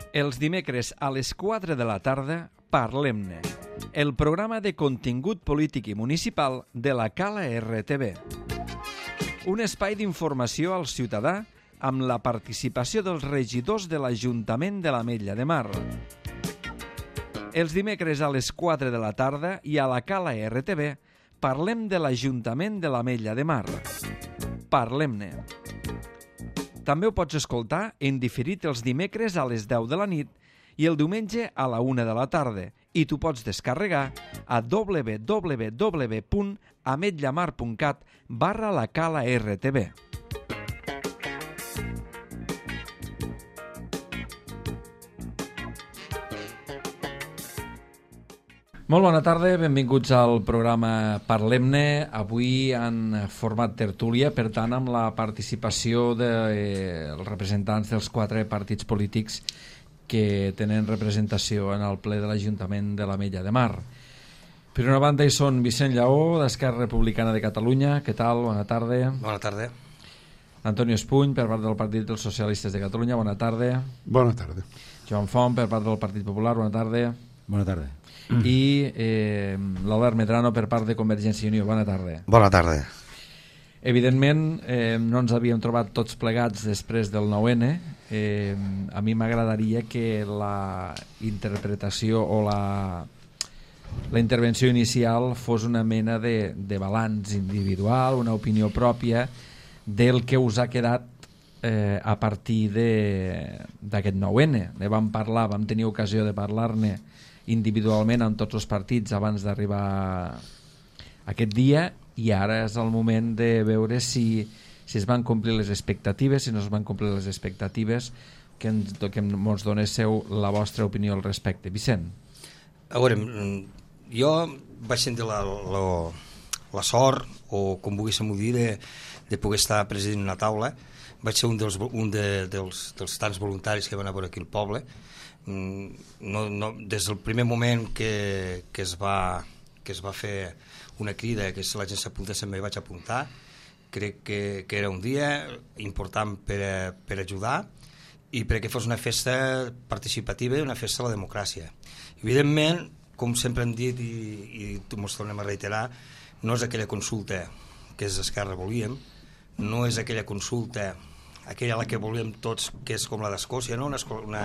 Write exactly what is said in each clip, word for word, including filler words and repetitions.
Els dimecres a les quatre de la tarda, Parlem-ne, el programa de contingut polític i municipal de la Cala R T V. Un espai d'informació al ciutadà amb la participació dels regidors de l'Ajuntament de l'Ametlla de Mar. Els dimecres a les quatre de la tarda i a la Cala R T V parlem de l'Ajuntament de l'Ametlla de Mar. Parlem-ne. També ho pots escoltar en diferit els dimecres a les deu de la nit i el diumenge a la una de la tarda, i t'ho pots descarregar a w w w punt ametllamar punt cat barra la Cala R T V. Molt bona tarda, benvinguts al programa Parlem-ne. Avui en format tertúlia, per tant, amb la participació dels eh, representants dels quatre partits polítics que tenen representació en el ple de l'Ajuntament de l'Ametlla de Mar. Per una banda hi són Vicent Lleó, d'Esquerra Republicana de Catalunya. Què tal? Bona tarda. Bona tarda. Antonio Espuny, per part del Partit dels Socialistes de Catalunya. Bona tarda. Bona tarda. Joan Font, per part del Partit Popular. Bona tarda. Bona tarda. I eh, l'Albert Medrano, per part de Convergència i Unió. Bona tarda. Bona tarda. Evidentment, eh, no ens havíem trobat tots plegats després del nou ene. Eh, a mi m'agradaria que la interpretació o la, la intervenció inicial fos una mena de, de balanç individual, una opinió pròpia del que us ha quedat eh, a partir d'aquest nou ene. Ne vam parlar, vam tenir ocasió de parlar-ne individualment amb tots els partits abans d'arribar aquest dia, i ara és el moment de veure si, si es van complir les expectatives, si no es van complir les expectatives, que ens, que ens donéssim la vostra opinió al respecte. Vicent. A veure, jo vaig sentir la, la, la sort, o com volguéssim dir, de, de poder estar president en una taula. Vaig ser un dels, un de, dels, dels tants voluntaris que van a veure aquí al poble. No, no, des del primer moment que, que, es va, que es va fer una crida que la gent s'apuntés, em vaig apuntar. Crec que, que era un dia important per, per ajudar i perquè fos una festa participativa i una festa a la democràcia. Evidentment, com sempre hem dit i, i ens tornem a reiterar, no és aquella consulta que és d'Esquerra volíem, no és aquella consulta aquella a la que volíem tots, que és com la d'Escòcia, no? una, una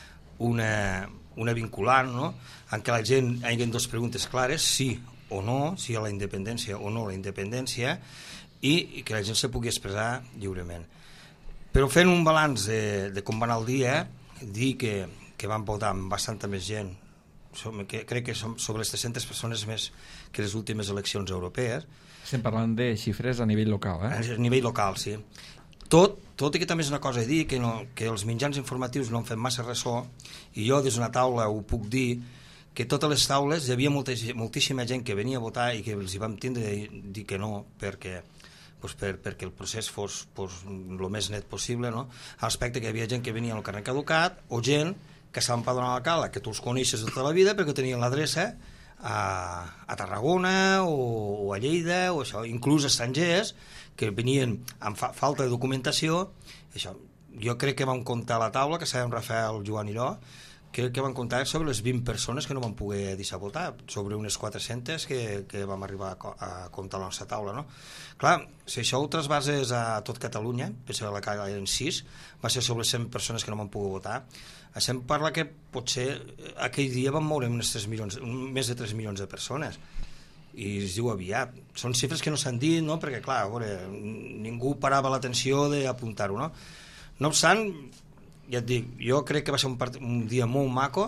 Una, una vinculant, no? En què la gent hi hagi dues preguntes clares, sí o no, si hi ha la independència o no la independència, i, i que la gent se pugui expressar lliurement. Però fent un balanç de, de com va anar el dia, dir que, que van votar amb bastanta més gent, som, que crec que som sobre les tres-centes persones més que les últimes eleccions europees. Estem parlant de xifres a nivell local, eh? A nivell local, sí. Tot, tot i que també és una cosa a dir, que, no, que els mitjans informatius no han fet massa ressò, i jo des d'una taula ho puc dir, que totes les taules hi havia molta, moltíssima gent que venia a votar i que els hi vam tindre de dir que no, perquè, doncs per, perquè el procés fos pues, el més net possible, no? A l'aspecte que hi havia gent que venia al carnet caducat, o gent que s'ha empadronat a la Cala, que tu els coneixes de tota la vida perquè tenien l'adreça a, a Tarragona o, o a Lleida, o això, inclús estrangers, que venien amb fa falta de documentació. Això, jo crec que vam comptar a la taula, que sabem Rafael, Joan i jo, crec que vam comptar sobre les vint persones que no van poder deixar votar, sobre unes quatre-centes que, que vam arribar a, a comptar a la nostra taula, no? Clar, si això ho trasbases a tot Catalunya, penso que la Cala eren sis, va ser sobre cent persones que no van poder votar. Això em parla que potser aquell dia van moure unes tres milions, més de tres milions de persones, i es diu aviat. Són xifres que no s'han dit, no? Perquè clar, a veure, ningú parava l'atenció d'apuntar-ho, no? No obstant, ja et dic, jo crec que va ser un, part... un dia molt maco.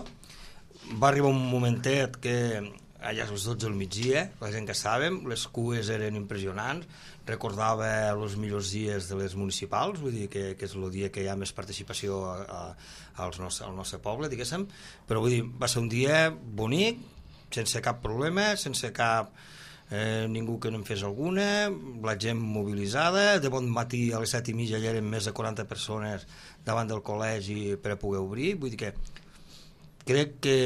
Va arribar un momentet que allà a les dotze del migdia, la gent que estàvem, les cues eren impressionants, recordava els millors dies de les municipals, vull dir que, que és el dia que hi ha més participació a, a, als nostre, al nostre poble, diguéssim, però vull dir, va ser un dia bonic, sense cap problema, sense cap eh, ningú que no en fes alguna, la gent mobilitzada, de bon matí a les set i mitja ja eren més de quaranta persones davant del col·legi per a poder obrir, vull dir que crec que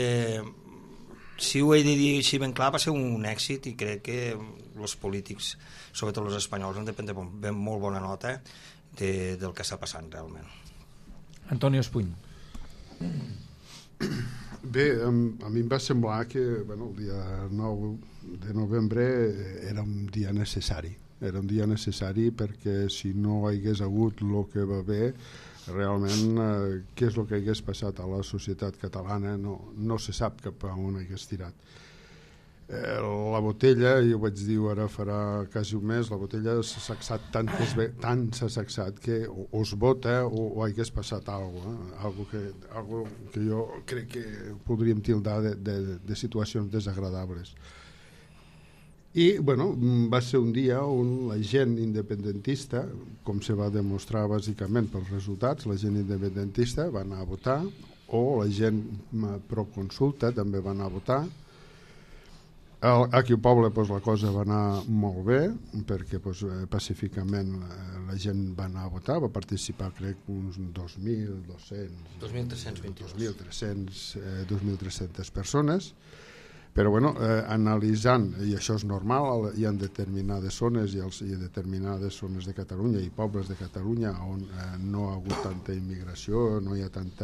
si ho he de dir així ben clar va ser un èxit, i crec que els polítics, sobretot els espanyols, han de prendre ben molt bona nota de, del que està passant realment. Antonio Espuny. Bé, a mi em va semblar que bueno, el dia nou de novembre era un dia necessari. Era un dia necessari perquè si no hi hagués hagut el que va haver, realment eh, què és el que hagués passat a la societat catalana no, no se sap cap a on hagués tirat. Eh, la botella, jo vaig dir ara farà quasi un mes, la botella s'ha sacsat tantes ve- tant s'ha sacsat que o, o es bota o, o hagués passat alguna cosa, eh? algo, que, algo que jo crec que podríem tildar de, de, de situacions desagradables. I bueno, va ser un dia on la gent independentista, com se va demostrar bàsicament pels resultats, la gent independentista va anar a votar, o la gent pro consulta també va anar a votar. Aquí al poble pues, la cosa va anar molt bé perquè pues, pacíficament la gent va anar a votar, va participar crec uns dos mil dos-cents dos mil tres-cents vint-i-dos dos mil tres-cents eh, dos mil tres-centes persones, però bueno, eh, analitzant, i això és normal, hi ha determinades zones i, els, i determinades zones de Catalunya i pobles de Catalunya on eh, no ha hagut tanta immigració, no hi ha tanta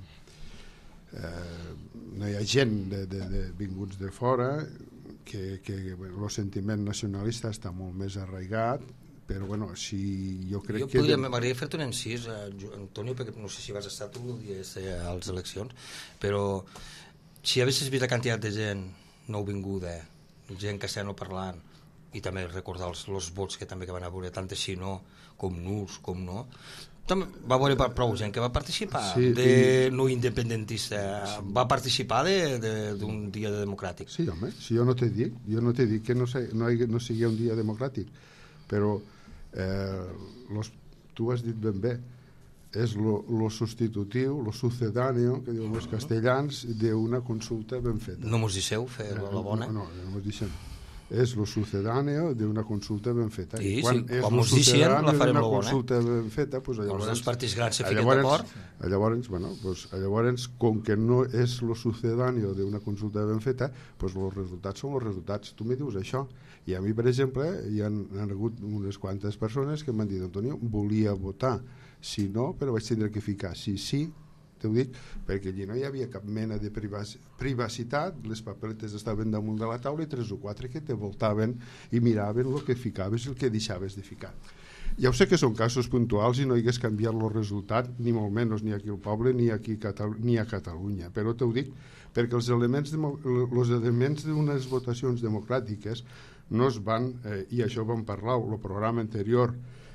eh, no hi ha gent de, de, de vinguts de fora, que, que bueno, el sentiment nacionalista està molt més arraigat, però bueno, si jo crec jo que... Podria, m'agradaria fer-te un encís, eh, Antonio, perquè no sé si vas estar tu el dia eh, a les eleccions, però si haguessis vist la quantitat de gent nouvinguda, gent castellano parlant, i també recordar els, els vots que també que van a veure, tant si no, com nuls, com no, també va veure prou gent que va participar, sí, de i... no independentista, sí. Va participar d'un dia de democràtic. Sí, home, si jo no t'he dit, jo no t'he dit que no, sé, no, hi, no sigui un dia democràtic, però eh, los, tu has dit ben bé, és lo, lo substitutiu, lo sucedáneo, que diuen els castellans, d'una consulta ben feta. No mos deixeu fer eh, la bona? No, no, no mos deixem. És lo sucedáneo d'una consulta ben feta. Sí, quan sí, és quan mos deixem la farem la bona. Consulta ben feta, pues, llavors, els dos partits grans se fiquen d'acord. Llavors, bueno, pues, llavors, com que no és lo sucedáneo d'una consulta ben feta, pues, els resultats són els resultats. Tu me dius això. I a mi, per exemple, hi ha, han hagut unes quantes persones que m'han dit, Antonio, volia votar si no, però vaig tindre que ficar sí, sí, t'ho dic, perquè allí no hi havia cap mena de privacitat, les papeletes estaven damunt de la taula i tres o quatre que te voltaven i miraven el que ficaves i el que deixaves de ficar. Ja ho sé que són casos puntuals i no hi hagués canviat el resultat, ni molt menys ni aquí al poble ni, aquí Catalu ni a Catalunya, però t'ho dic perquè els elements, els elements d'unes votacions democràtiques no es van, eh, i això vam parlar el programa anterior,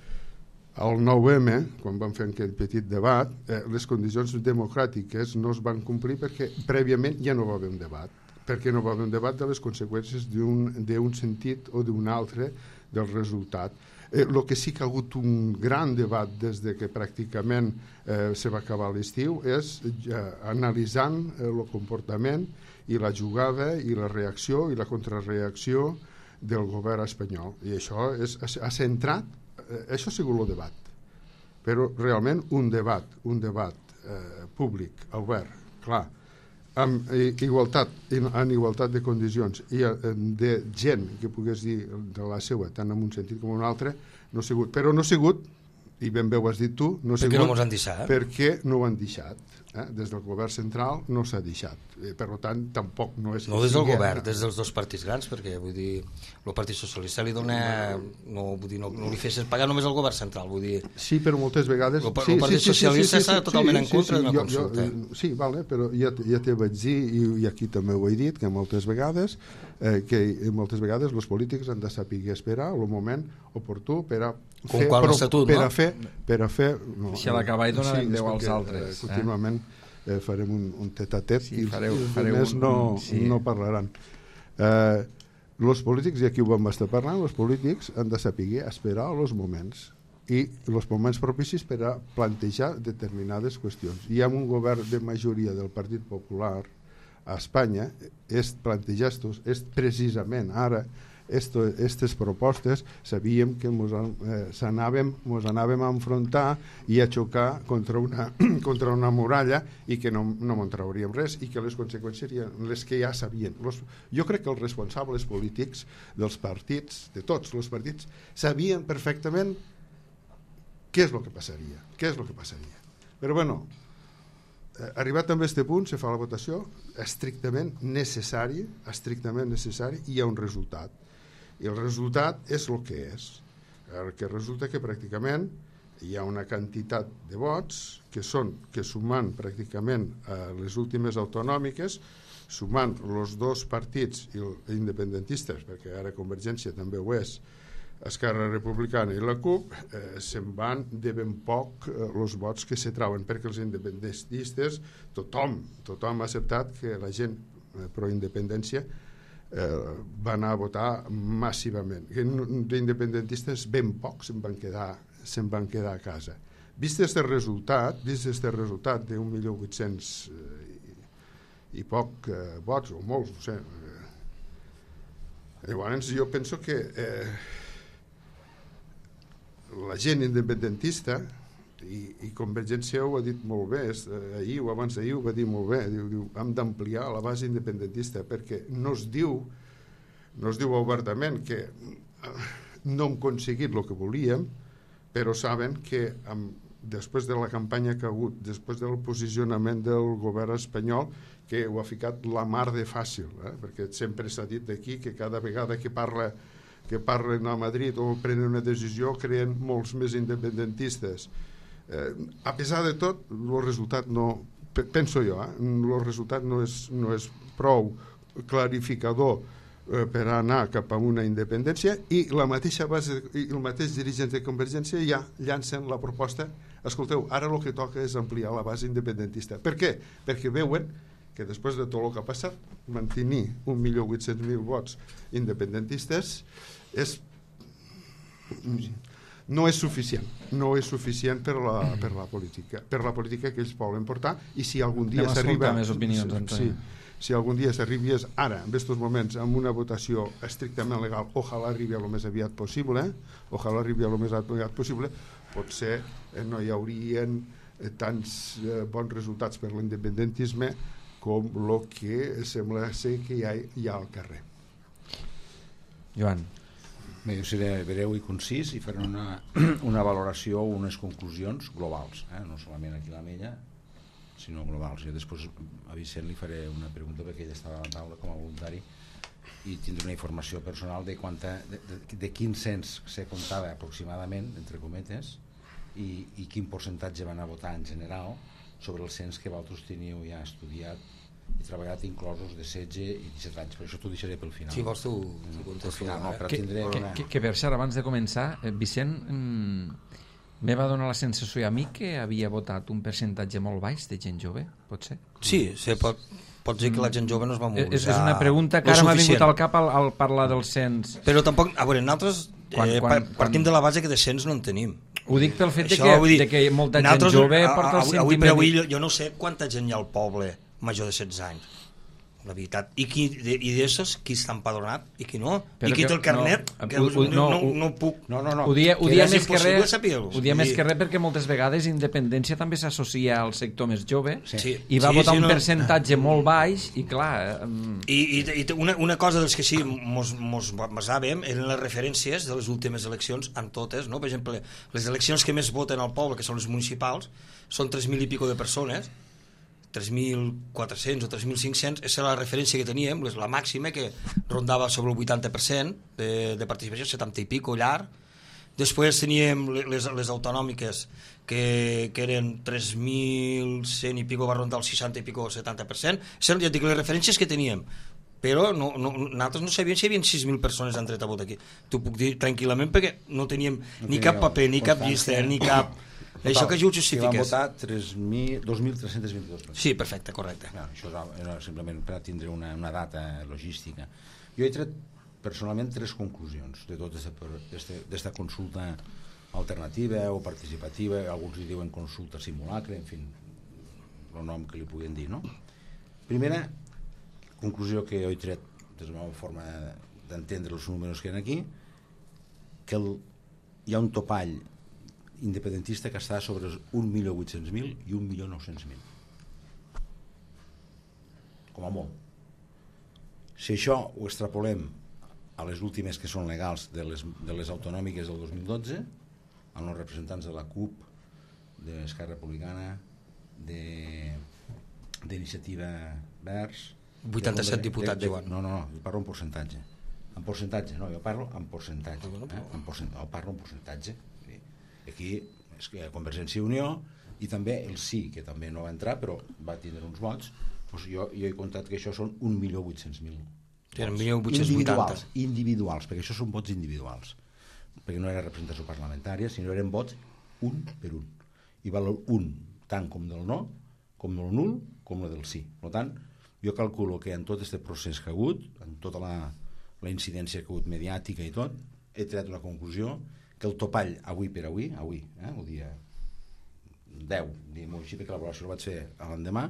al nou eme, quan vam fer aquest petit debat, eh, les condicions democràtiques no es van complir perquè prèviament ja no va haver un debat, perquè no va haver un debat de les conseqüències d'un sentit o d'un altre del resultat. Eh, el que sí que ha hagut un gran debat des de que pràcticament eh, se va acabar l'estiu és eh, analitzant eh, el comportament i la jugada i la reacció i la contrarreacció del govern espanyol. I això és, ha centrat això ha sigut el debat, però realment un debat, un debat eh, públic, obert, clar, amb igualtat, en igualtat de condicions i de gent que pogués dir de la seva, tant en un sentit com en un altre, no ha sigut, però no ha sigut, i ben bé ho has dit tu, no ha perquè sigut no mos han deixat. Perquè no ho han deixat. Eh? Des del govern central no s'ha deixat. Eh, per tant, tampoc no és... No des del govern, des dels dos partits grans, perquè vull dir, el Partit Socialista li dona... No, vull dir, no, no li fessin pagar només al govern central, vull dir... Sí, però moltes vegades... El, el Partit sí, Socialista sí, sí, sí, està sí, totalment sí, en contra sí, sí, d'una jo, consulta. Jo, sí, vale, però ja, ja t'he vaig dir, i, i aquí també ho he dit, que moltes vegades eh, que moltes vegades els polítics han de saber esperar el moment oportú per a com fer, qual però, estatut, per no? a fer, per a fer no, deixa l'acabar i donarem sí, deu als perquè, altres. Eh, contínuament eh, farem un, un tet-a-tet sí, i fareu, els fareu altres un, no, sí. no parlaran. Eh, els polítics, i aquí ho vam estar parlant, els polítics han de saber esperar els moments i els moments propicis per a plantejar determinades qüestions. Hi ha un govern de majoria del Partit Popular a Espanya, és plantejar estos, és precisament ara aquestes propostes sabíem que mos, eh, anàvem, mos anàvem a enfrontar i a xocar contra una, contra una muralla i que no, no en trauríem res i que les conseqüències serien les que ja sabien. Los, jo crec que els responsables polítics dels partits, de tots els partits, sabien perfectament què és el que passaria. Què és el que passaria. Però bueno, arribat també a aquest punt, se fa la votació estrictament necessari, estrictament necessari, i hi ha un resultat. I el resultat és el que és. El que resulta que pràcticament hi ha una quantitat de vots que són, que sumant pràcticament a les últimes autonòmiques, sumant els dos partits independentistes, perquè ara Convergència també ho és, Esquerra Republicana i la CUP, eh, se'n van de ben poc eh, els vots que se trauen, perquè els independentistes, tothom, tothom ha acceptat que la gent eh, pro-independència eh, va anar a votar massivament. D'independentistes ben pocs se'n van quedar, se'n van quedar a casa. Vist aquest resultat, vist aquest resultat d'un milió vuit-cents eh, i poc eh, vots, o molts, no sé. Eh, llavors jo penso que eh, la gent independentista, i, i Convergència ho ha dit molt bé, és, eh, ahir o abans d'ahir ho va dir molt bé, diu, diu, hem d'ampliar la base independentista, perquè no es diu, no es diu obertament que no hem aconseguit el que volíem, però saben que amb, després de la campanya que ha hagut, després del posicionament del govern espanyol, que ho ha ficat la mar de fàcil, eh? Perquè sempre s'ha dit d'aquí que cada vegada que parla que parlen a Madrid o prenen una decisió creen molts més independentistes. Eh, a pesar de tot, el resultat no, penso jo, eh? el resultat no és, no és prou clarificador eh, per anar cap a una independència, i la mateixa base i el mateix dirigents de Convergència ja llancen la proposta, escolteu, ara el que toca és ampliar la base independentista. Per què? Perquè veuen que després de tot el que ha passat, mantenir un milió vuit-cents mil vots independentistes és, no és suficient, no és suficient per la, per la política, per la política que ells volen portar, i si algun dia s'arriba, més opinions, sí, si algun dia s'arribi ara, en aquests moments, amb una votació estrictament legal, ojalà arribi a lo més aviat possible, eh? ojalà arribi a lo més aviat possible, potser eh, no hi haurien eh, tants eh, bons resultats per l'independentisme com el que sembla ser que hi ha, hi ha al carrer. Joan. Bé, jo seré breu i concís i faré una, una valoració o unes conclusions globals, eh? No solament aquí a la Mella, sinó globals. Jo després a Vicent li faré una pregunta, perquè ell estava a la taula com a voluntari i tindré una informació personal de, quanta, de, de, de quin cens se comptava aproximadament, entre cometes, i, i quin percentatge van a votar en general sobre el cens que vosaltres teniu ja estudiat i treballat, inclosos de setze i disset anys. Per això t'ho deixaré pel final. Si vols tu, tu pel final, no, però que, tindré que, una... que, que per cert, abans de començar, eh, Vicent mm, me va donar la sensació a mi que havia votat un percentatge molt baix de gent jove, pot ser? Sí, sí pot, pot dir que la gent jove no es va mobilitzar. És, és una pregunta que ara m'ha vingut al cap al, al parlar del cens. Però tampoc, a veure, nosaltres quan, eh, quan, partim quan... de la base que de cens no en tenim. Ho dic pel fet Això, de, que, dir, de que molta gent jove porta el avui, sentiment... Avui per avui jo, jo no sé quanta gent hi ha al poble major de setze anys, la veritat. I, qui, de, i d'essos, qui està empadronat i qui no? Però I qui té el carnet? No, que ho, ho, no, no, no, no puc... No, no, no. Ho dia, ho dia més que res, ho dia més I... que res perquè moltes vegades independència també s'associa al sector més jove, sí. i va sí, votar sí, un no. percentatge molt baix i clar... Um... I, i, i una, una cosa dels que sí mos, mos basàvem eren les referències de les últimes eleccions en totes, no? Per exemple, les eleccions que més voten al poble, que són les municipals, són tres mil i pico de persones, tres mil quatre-cents o tres mil cinc-cents, és la referència que teníem, la màxima, que rondava sobre el vuitanta per cent de, de participació, setanta i pico llarg. Després teníem les, les autonòmiques, que, que eren tres mil cent i pico, va rondar el seixanta i pico, setanta per cent. Són, ja dic, les referències que teníem, però no, no, nosaltres no sabíem si hi havia sis mil persones han tret a vot aquí. T'ho puc dir tranquil·lament, perquè no teníem no ni cap paper, ni cap llista, ni cap... Total, això que jo ho justifiques. Que van votar dos mil tres-cents vint-i-dos persones. Sí, perfecte, correcte. No, això era simplement per tindre una, una data logística. Jo he tret personalment tres conclusions de tota aquesta consulta alternativa o participativa, alguns li diuen consulta simulacre, en fi, el nom que li puguin dir, no? Primera conclusió que jo he tret des de la meva forma d'entendre els números que hi ha aquí, que el, hi ha un topall independentista que està sobre un milió vuit-cents mil i un milió nou-cents mil, com a molt. Si això ho extrapolem a les últimes que són legals de les, de les autonòmiques del dos mil dotze, amb els representants de la CUP, d'Esquerra Republicana, de d'Iniciativa Verds... vuitanta-set diputats, Joan. No, no, no, parlo en percentatge. En percentatge, no, jo parlo en percentatge. Eh? En percent... no, parlo en percentatge. Aquí és que Convergència i Unió i també el sí, que també no va entrar, però va tindre uns vots, doncs jo, jo he comptat que això són un milió vuit-cents mil. un milió vuit-cents vuitanta. Individuals, individuals, perquè això són vots individuals. Perquè no era representació parlamentària, sinó eren vots un per un. I valor un, tant com del no, com del nul, com el del sí. Per tant, jo calculo que en tot aquest procés que ha hagut, en tota la, la incidència que ha hagut mediàtica i tot, he tret una conclusió que el topall avui per avui, avui, eh, el dia deu, diguem-ho així, perquè l'elaboració el vaig fer a l'endemà,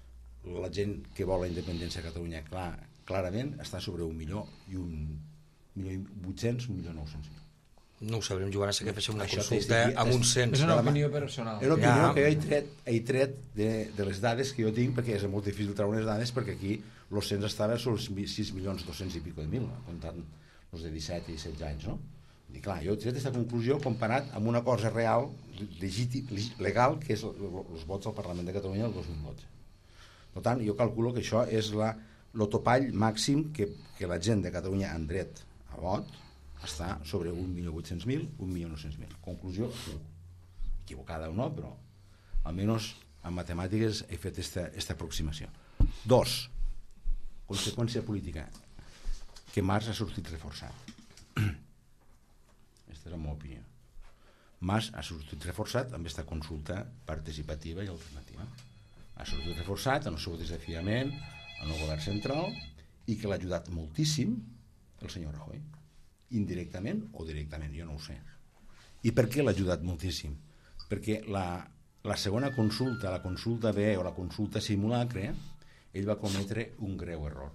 la gent que vol la independència a Catalunya clar, clarament està sobre un milió i un milió i vuit-cents, un milió nou-cents mil. No ho sabrem, Joan, és que féssim una Això consulta t'he- amb un cens. És una opinió personal. És una opinió Ja. que jo he tret, he tret de, de les dades que jo tinc, perquè és molt difícil treure unes dades, perquè aquí el cens estava sobre els sis milions dos-cents i pico de mil, comptant els de disset i setze anys, no? I clar, jo he tret aquesta conclusió comparat amb una cosa real, legítim, legal, que és els vots al Parlament de Catalunya del dos mil dotze. Per tant, jo calculo que això és la, el topall màxim que, que la gent de Catalunya en dret a vot està sobre un milió vuit-cents mil, un milió nou-cents mil. Conclusió, u. Equivocada o no, però almenys en matemàtiques he fet aquesta aproximació. Dos, conseqüència política, que Mas ha sortit reforçat. Aquesta és la meva opinió. Mas ha sortit reforçat amb aquesta consulta participativa i alternativa. Ha sortit reforçat en el seu desafiament en el govern central i que l'ha ajudat moltíssim el senyor Rajoy. Indirectament o directament, jo no ho sé. I per què l'ha ajudat moltíssim? Perquè la, la segona consulta, la consulta B o la consulta simulacre, ell va cometre un greu error.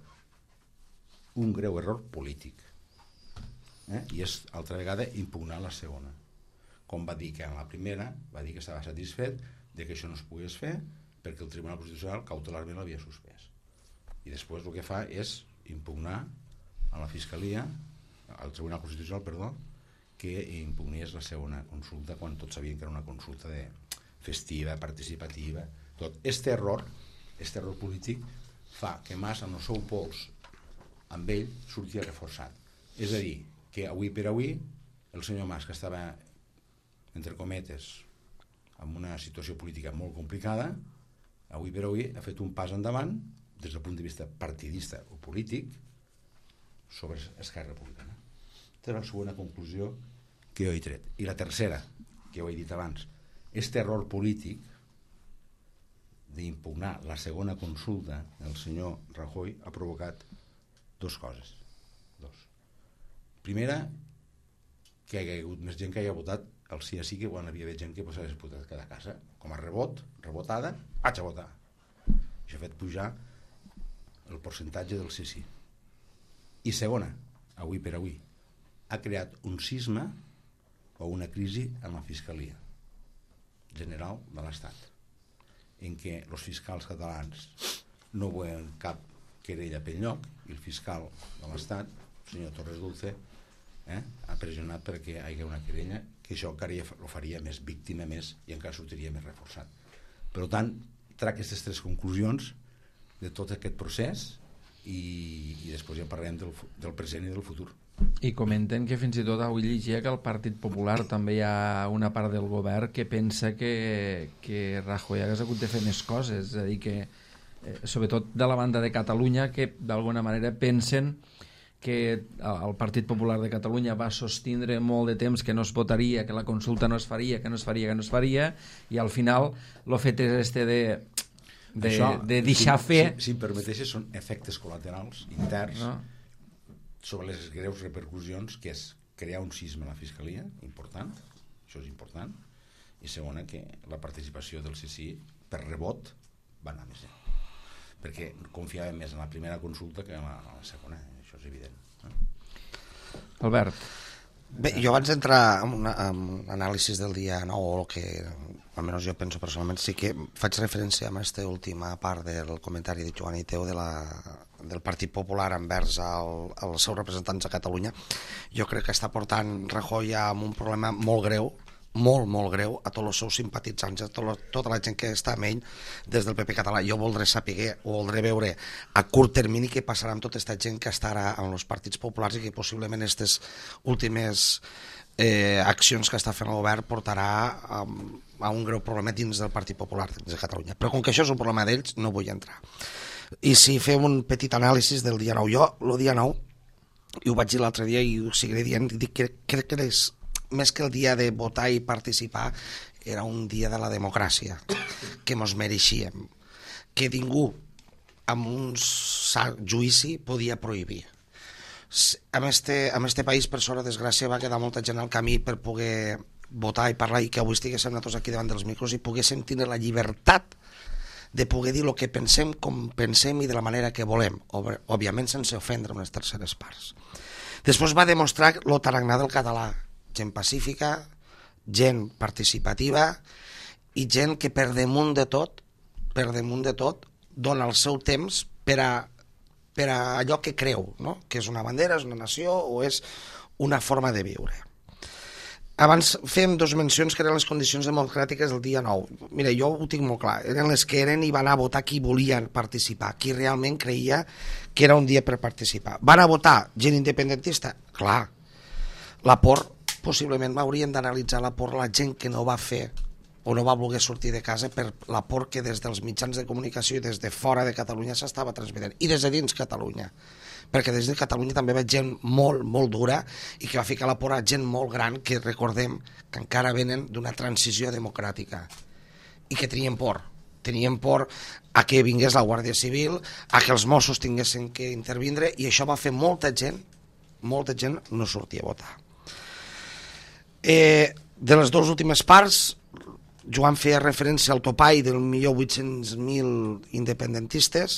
Un greu error polític. Eh? I és, altra vegada, impugnar la segona. Com va dir que en la primera, va dir que estava satisfet de que això no es pogués fer perquè el Tribunal Constitucional cautelarment l'havia suspès. I després el que fa és impugnar a la Fiscalia, al Tribunal Constitucional, perdó, que impugnés la segona consulta quan tots sabien que era una consulta de festiva, participativa, tot. Este error, este error polític fa que Mas, en el seu pols, amb ell, sortia reforçat. És a dir, que avui per avui, el senyor Mas, que estava, entre cometes, en una situació política molt complicada, avui per avui ha fet un pas endavant, des del punt de vista partidista o polític, sobre Esquerra Republicana. Aquesta és la segona conclusió que jo he tret. I la tercera, que ho he dit abans, aquest error polític d'impugnar la segona consulta del senyor Rajoy ha provocat dues coses. Dos. Primera, que hi ha hagut més gent que hagi votat el sí a sí que quan havia gent que s'ha disputat cada casa. Com a rebot, rebotada, vaig a votar. Això ha fet pujar el percentatge del sí sí. I segona, avui per avui, ha creat un cisma o una crisi en la Fiscalia General de l'Estat, en què els fiscals catalans no veuen cap querella pel lloc i el fiscal de l'Estat, el senyor Torres Dulce, eh, ha pressionat perquè hi hagi una querella, que això encara ho faria més víctima més i encara sortiria més reforçat. Per tant, trac aquestes tres conclusions de tot aquest procés i, i després ja parlarem del, del present i del futur. I comenten que fins i tot avui llegia que al Partit Popular també hi ha una part del govern que pensa que, que Rajoy hagués hagut de fer més coses, és a dir que eh, sobretot de la banda de Catalunya, que d'alguna manera pensen que el Partit Popular de Catalunya va sostindre molt de temps que no es votaria, que la consulta no es faria, que no es faria, que no es faria, i al final el fet és este de, de, Això, de deixar si, fer... Si, si em permeteixes, són efectes col·laterals interns no? sobre les greus repercussions, que és crear un cisma a la Fiscalia, important, això és important, i segona, que la participació del sí sí per rebot va anar més lluny, perquè confiava més en la primera consulta que en la, en la segona, això és evident. Eh? Albert. Bé, jo abans d'entrar en, una, en anàlisis del dia nou, o el que almenys jo penso personalment, sí que faig referència a aquesta última part del comentari de Joan i Teo de la, del Partit Popular envers el, els seus representants a Catalunya. Jo crec que està portant Rajoy amb un problema molt greu molt, molt greu a tots els seus simpatitzants, a tot, tota la gent que està amb ell des del P P català. Jo voldré saber o voldré veure a curt termini què passarà amb tota aquesta gent que estarà en els partits populars i que possiblement aquestes últimes eh, accions que està fent el govern portarà a, a un greu problema dins del Partit Popular de Catalunya. Però com que això és un problema d'ells, no vull entrar. I si fem un petit anàlisi del dia nou, jo el dia nou, i ho vaig dir l'altre dia i ho seguiré dient, dic que crec que és més que el dia de votar i participar, era un dia de la democràcia, que mos mereixíem, que ningú amb un judici podia prohibir. En este, en este país, per sort, desgràcia, va quedar molta gent al camí per poder votar i parlar i que avui estiguéssim nosaltres aquí davant dels micros i poguéssim tenir la llibertat de poder dir el que pensem, com pensem i de la manera que volem, òbviament sense ofendre unes terceres parts. Després va demostrar lo tarannà del català, gent pacífica, gent participativa i gent que per damunt de tot, per damunt de tot, dona el seu temps per a, per a allò que creu, no? Que és una bandera, és una nació o és una forma de viure. Abans fem dos mencions que eren les condicions democràtiques del dia nou. Mira, jo ho tinc molt clar, eren les que eren i van a votar qui volien participar, qui realment creia que era un dia per participar. Van a votar gent independentista? Clar, la por, possiblement hauríem d'analitzar la por la gent que no va fer o no va voler sortir de casa per la por que des dels mitjans de comunicació i des de fora de Catalunya s'estava transmetent, i des de dins Catalunya, perquè des de Catalunya també veig gent molt, molt dura i que va ficar la por a gent molt gran que recordem que encara venen d'una transició democràtica i que tenien por, tenien por a que vingués la Guàrdia Civil, a que els Mossos tinguessin que intervindre, i això va fer molta gent, molta gent no sortir a votar. Eh, de les dues últimes parts, Joan feia referència al topall del millor vuit-cents mil independentistes,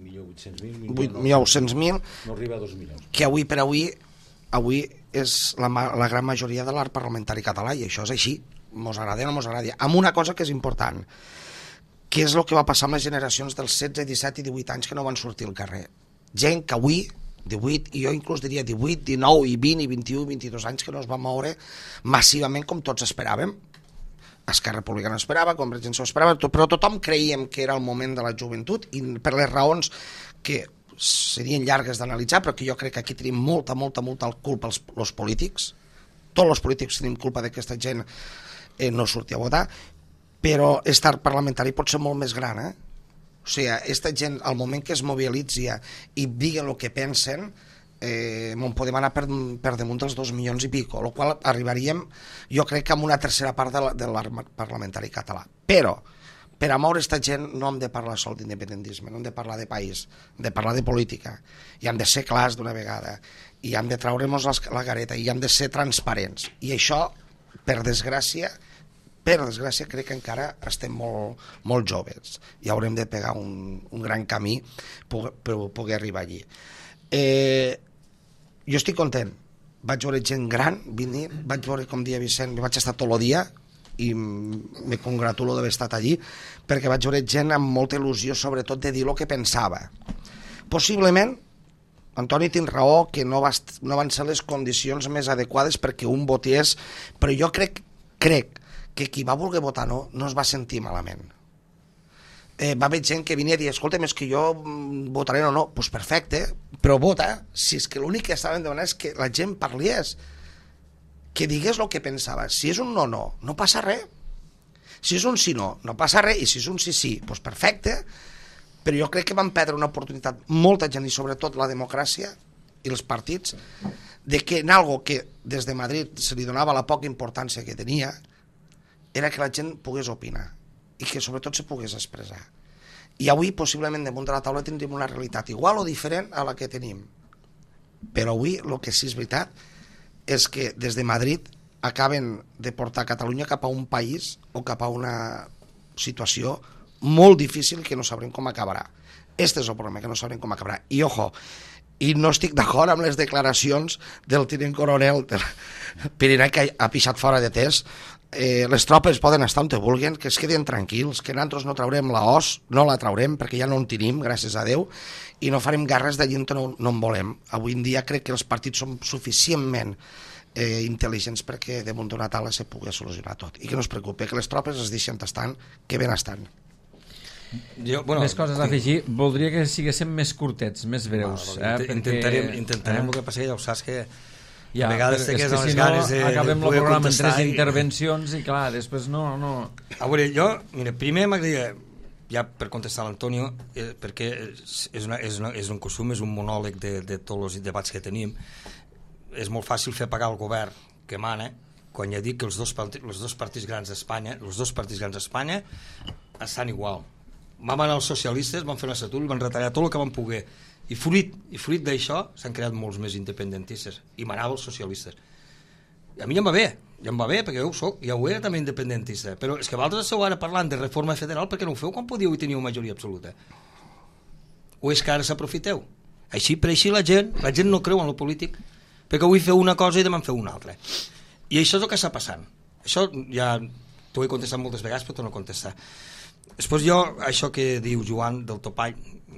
vuit-cents mil, no arriba a dos milions, que avui per avui avui és la, la gran majoria de l'art parlamentari català, i això és així, mos agrada o no mos agrada, amb una cosa que és important, que és el que va passar amb les generacions dels setze, disset i divuit anys que no van sortir al carrer. Gent que avui, divuit, i jo inclús diria divuit, dinou, i vint, i vint-i-u, vint-i-dos anys que no es van moure massivament com tots esperàvem. Esquerra Republicana esperava, Convergència esperava, però tothom creiem que era el moment de la joventut, i per les raons que serien llargues d'analitzar, però que jo crec que aquí tenim molta, molta, molta culpa els, els polítics. Tots els polítics tenim culpa d'aquesta gent eh, no sortir a votar, però aquest art parlamentari pot ser molt més gran, eh? O sigui, aquesta gent, al moment que es mobilitzi i diguen el que pensen, eh, on podem anar per, per damunt dels dos milions i pico, el qual arribaríem, jo crec que amb una tercera part de, de l'art parlamentari català. Però, per a moure aquesta gent no hem de parlar sol d'independentisme, no hem de parlar de país, hem de parlar de política, i hem de ser clars d'una vegada, i hem de traure'ns la careta, i hem de ser transparents. I això, per desgràcia, per desgràcia, crec que encara estem molt, molt joves i haurem de pegar un, un gran camí per, per poder arribar allí. Eh, jo estic content, vaig veure gent gran venir, vaig veure, com dia Vicent, vaig estar tot el dia i me congratulo d'haver estat allí, perquè vaig veure gent amb molta il·lusió, sobretot de dir el que pensava. Possiblement, Antoni, tinc raó, que no, va, no van ser les condicions més adequades perquè un votés, però jo crec, crec que qui va voler votar no, no es va sentir malament. Eh, va haver gent que venia a dir, escolta'm, és que jo votaré o no, doncs pues perfecte, però vota, si és que l'únic que estaven demanant és que la gent parliés, que digués el que pensava. Si és un no, no, no passa res. Si és un sí, no, no passa res, i si és un sí, sí, doncs perfecte, però jo crec que van perdre una oportunitat molta gent, i sobretot la democràcia i els partits, de que en algo que des de Madrid se li donava la poca importància que tenia, era que la gent pogués opinar i que sobretot se pogués expressar. I avui possiblement damunt de la taula tindríem una realitat igual o diferent a la que tenim. Però avui el que sí és veritat és que des de Madrid acaben de portar Catalunya cap a un país o cap a una situació molt difícil que no sabrem com acabarà. Este és el problema, que no sabrem com acabarà. I ojo, i no estic d'acord amb les declaracions del tinent coronel del Pirineu, que ha pixat fora de test. Eh, les tropes poden estar on te vulguin, que es quedin tranquils, que nosaltres no traurem la os, no la traurem perquè ja no en tenim, gràcies a Déu, i no farem guerres d'allí on no, no en volem. Avui en dia crec que els partits són suficientment eh, intel·ligents perquè damunt d'una taula se pugui solucionar tot. I que no es preocupi, que les tropes es deixen estant, que ben estan. Jo, bueno, més coses a afegir. Voldria que siguéssim més curtets, més breus. Va, va, eh, intentarem, perquè, intentarem eh? el que passa que ja ho saps que ja, a vegades té és que que les si no ganes de, acabem de el programa en tres i... intervencions i clar, després no... no. A veure, jo, mira, primer m'agradaria, ja per contestar a l'Antonio, eh, perquè és, una, és, una, és un costum, és un monòleg de, de tots els debats que tenim. És molt fàcil fer pagar al govern que mana quan ja dic que els dos, partits, els dos partits grans d'Espanya, els dos partits grans d'Espanya estan igual. Van anar els socialistes, van fer l'estatut, van retallar tot el que van poder. I fruit, i fruit d'això s'han creat molts més independentistes. I manava els socialistes. I a mi ja em va bé, ja em va bé, perquè jo ho soc, ja ho era també independentista. Però és que vosaltres esteu ara parlant de reforma federal perquè no ho feu quan podíeu i teníeu majoria absoluta. O és que ara s'aprofiteu? Així, per així la gent, la gent no creu en el polític, perquè avui feu una cosa i demà en feu una altra. I això és el que està passant. Això ja t'ho he contestat moltes vegades, però t'ho no contestar. Després jo, això que diu Joan del topall,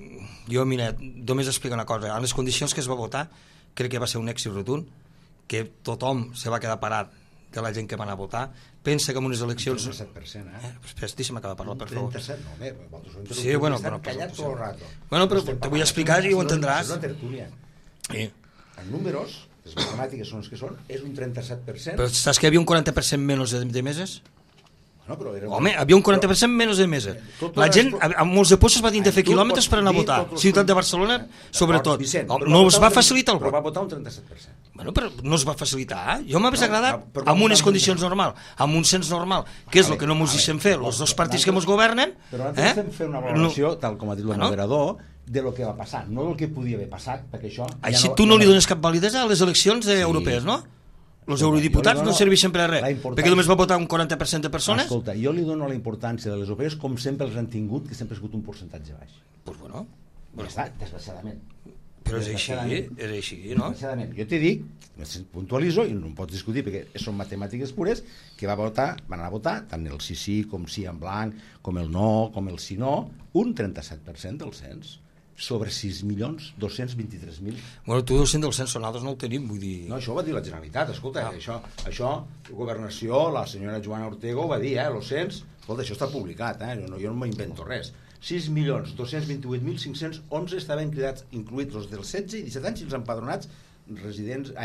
jo, mira, només explico una cosa. En les condicions que es va votar, crec que va ser un èxit rotund, que tothom se va quedar parat de la gent que va anar a votar. Pensa que en unes eleccions... Un trenta-set per cent, eh? eh espera, deixa'm acabar de parlar, per favor. trenta-set, no, home, vosaltres ho hem sí, bueno, estat bueno, callat tot el rato. Bueno, però te vull explicar i ho entendràs. És una tertúlia. Sí. En números, les matemàtiques són els que són, és un trenta-set per cent. Però saps que hi havia un quaranta per cent menys de, de meses? No, però era... Home, havia un quaranta per cent menys de meses. La gent, amb molts de postos va tindre de fer quilòmetres per anar a votar. Ciutat de Barcelona, sobretot. No es va facilitar el vot. Però va votar un trenta-set per cent. Bueno, però no es va facilitar. Jo m'hagués agradat amb unes condicions normal, amb un cens normal, que és el que no ens deixem fer els dos partits que ens governen. Però nosaltres estem fent una valoració, tal com ha dit el moderador, de lo que va passar, no del que podia haver passat, perquè això... Així tu no li dones cap validesa a les eleccions europees, no? Els eurodiputats no serveixen per a res, perquè només va votar un quaranta per cent de persones. Escolta, jo li dono la importància de les europees com sempre els han tingut, que sempre ha sigut un percentatge baix. Pues bueno. Ja està, desgraciadament. Però és així, és així, no? Desgraciadament. Jo t'he dit, puntualitzo, i no em pots discutir perquè són matemàtiques pures, que va votar, van anar a votar, tant el sí sí com sí en blanc, com el no, com el sí no, un trenta-set per cent del cens. Sobre sis milions dos-cents vint-i-tres mil. Bueno, tu dos-cents del cens sonades no el tenim, vull dir... No, això ho va dir la Generalitat, escolta, ah. això, això, Governació, la senyora Joana Ortega ho va dir, eh, el cens, escolta, això està publicat, eh, jo no, jo no m'invento res. sis milions dos-cents vint-i-vuit mil cinc-cents onze estaven cridats, incluïts els dels setze i disset anys i els empadronats residents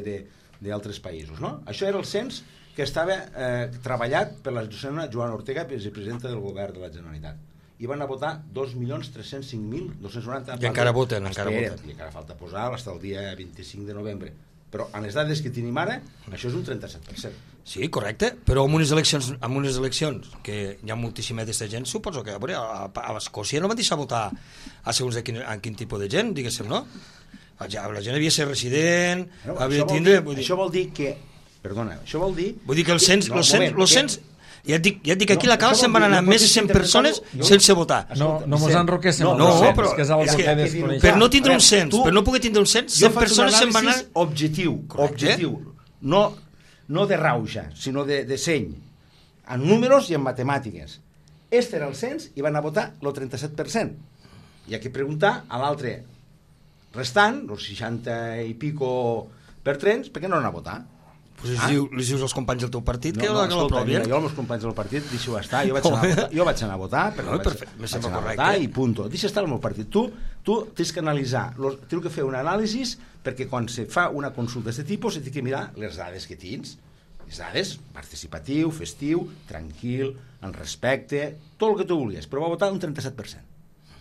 d'altres països, no? Això era el cens que estava eh, treballat per la senyora Joana Ortega, vicepresidenta del govern de la Generalitat. I van a votar dos milions tres-cents cinc mil dos-cents noranta. I encara voten, encara Espera, voten. I encara falta posar fins al dia vint-i-cinc de novembre. Però en les dades que tenim ara, això és un trenta-set per cent. Sí, correcte, però en unes eleccions, en unes eleccions que hi ha moltíssima d'aquesta gent, suposo que a, veure, a, a Escòcia no van deixar votar a segons de quin, a quin tipus de gent, diguéssim, no? La gent havia de ser resident, no, havia de tindre... Dir, vull dir... Això vol dir que... Perdona, això vol dir... Vull dir que el cens... No, los cens, moment, los cens que... Ja et dic, ja et dic aquí no, a la cal se'n van anar no més de cent persones jo... sense votar. No, no mos enroquéssim no, no, no, cens, però, que és, és que, que desconeixer. Per no tindre un cens, per no poder tindre un cens, cent persones se'n van anar... Objectiu, objectiu, no, no de rauja, sinó de, de seny, en números i en matemàtiques. Este era el cens i van a votar el trenta-set per cent. Hi ha que preguntar a l'altre restant, els seixanta i pico per trens, per què no van a votar? Pues ah? diu, li dius als companys del teu partit no, que no, la, escolta, la mira, jo als meus companys del partit deixo estar, jo vaig anar a votar, jo vaig anar a votar, però no, vaig, perfecte, vaig anar a votar i punto. Deixa estar el meu partit. Tu, tu tens que analitzar, los, tens que fer un anàlisi perquè quan se fa una consulta d'aquest tipus se té que mirar les dades que tens. Les dades, participatiu, festiu, tranquil, en respecte, tot el que tu volies, però va votar un trenta-set per cent.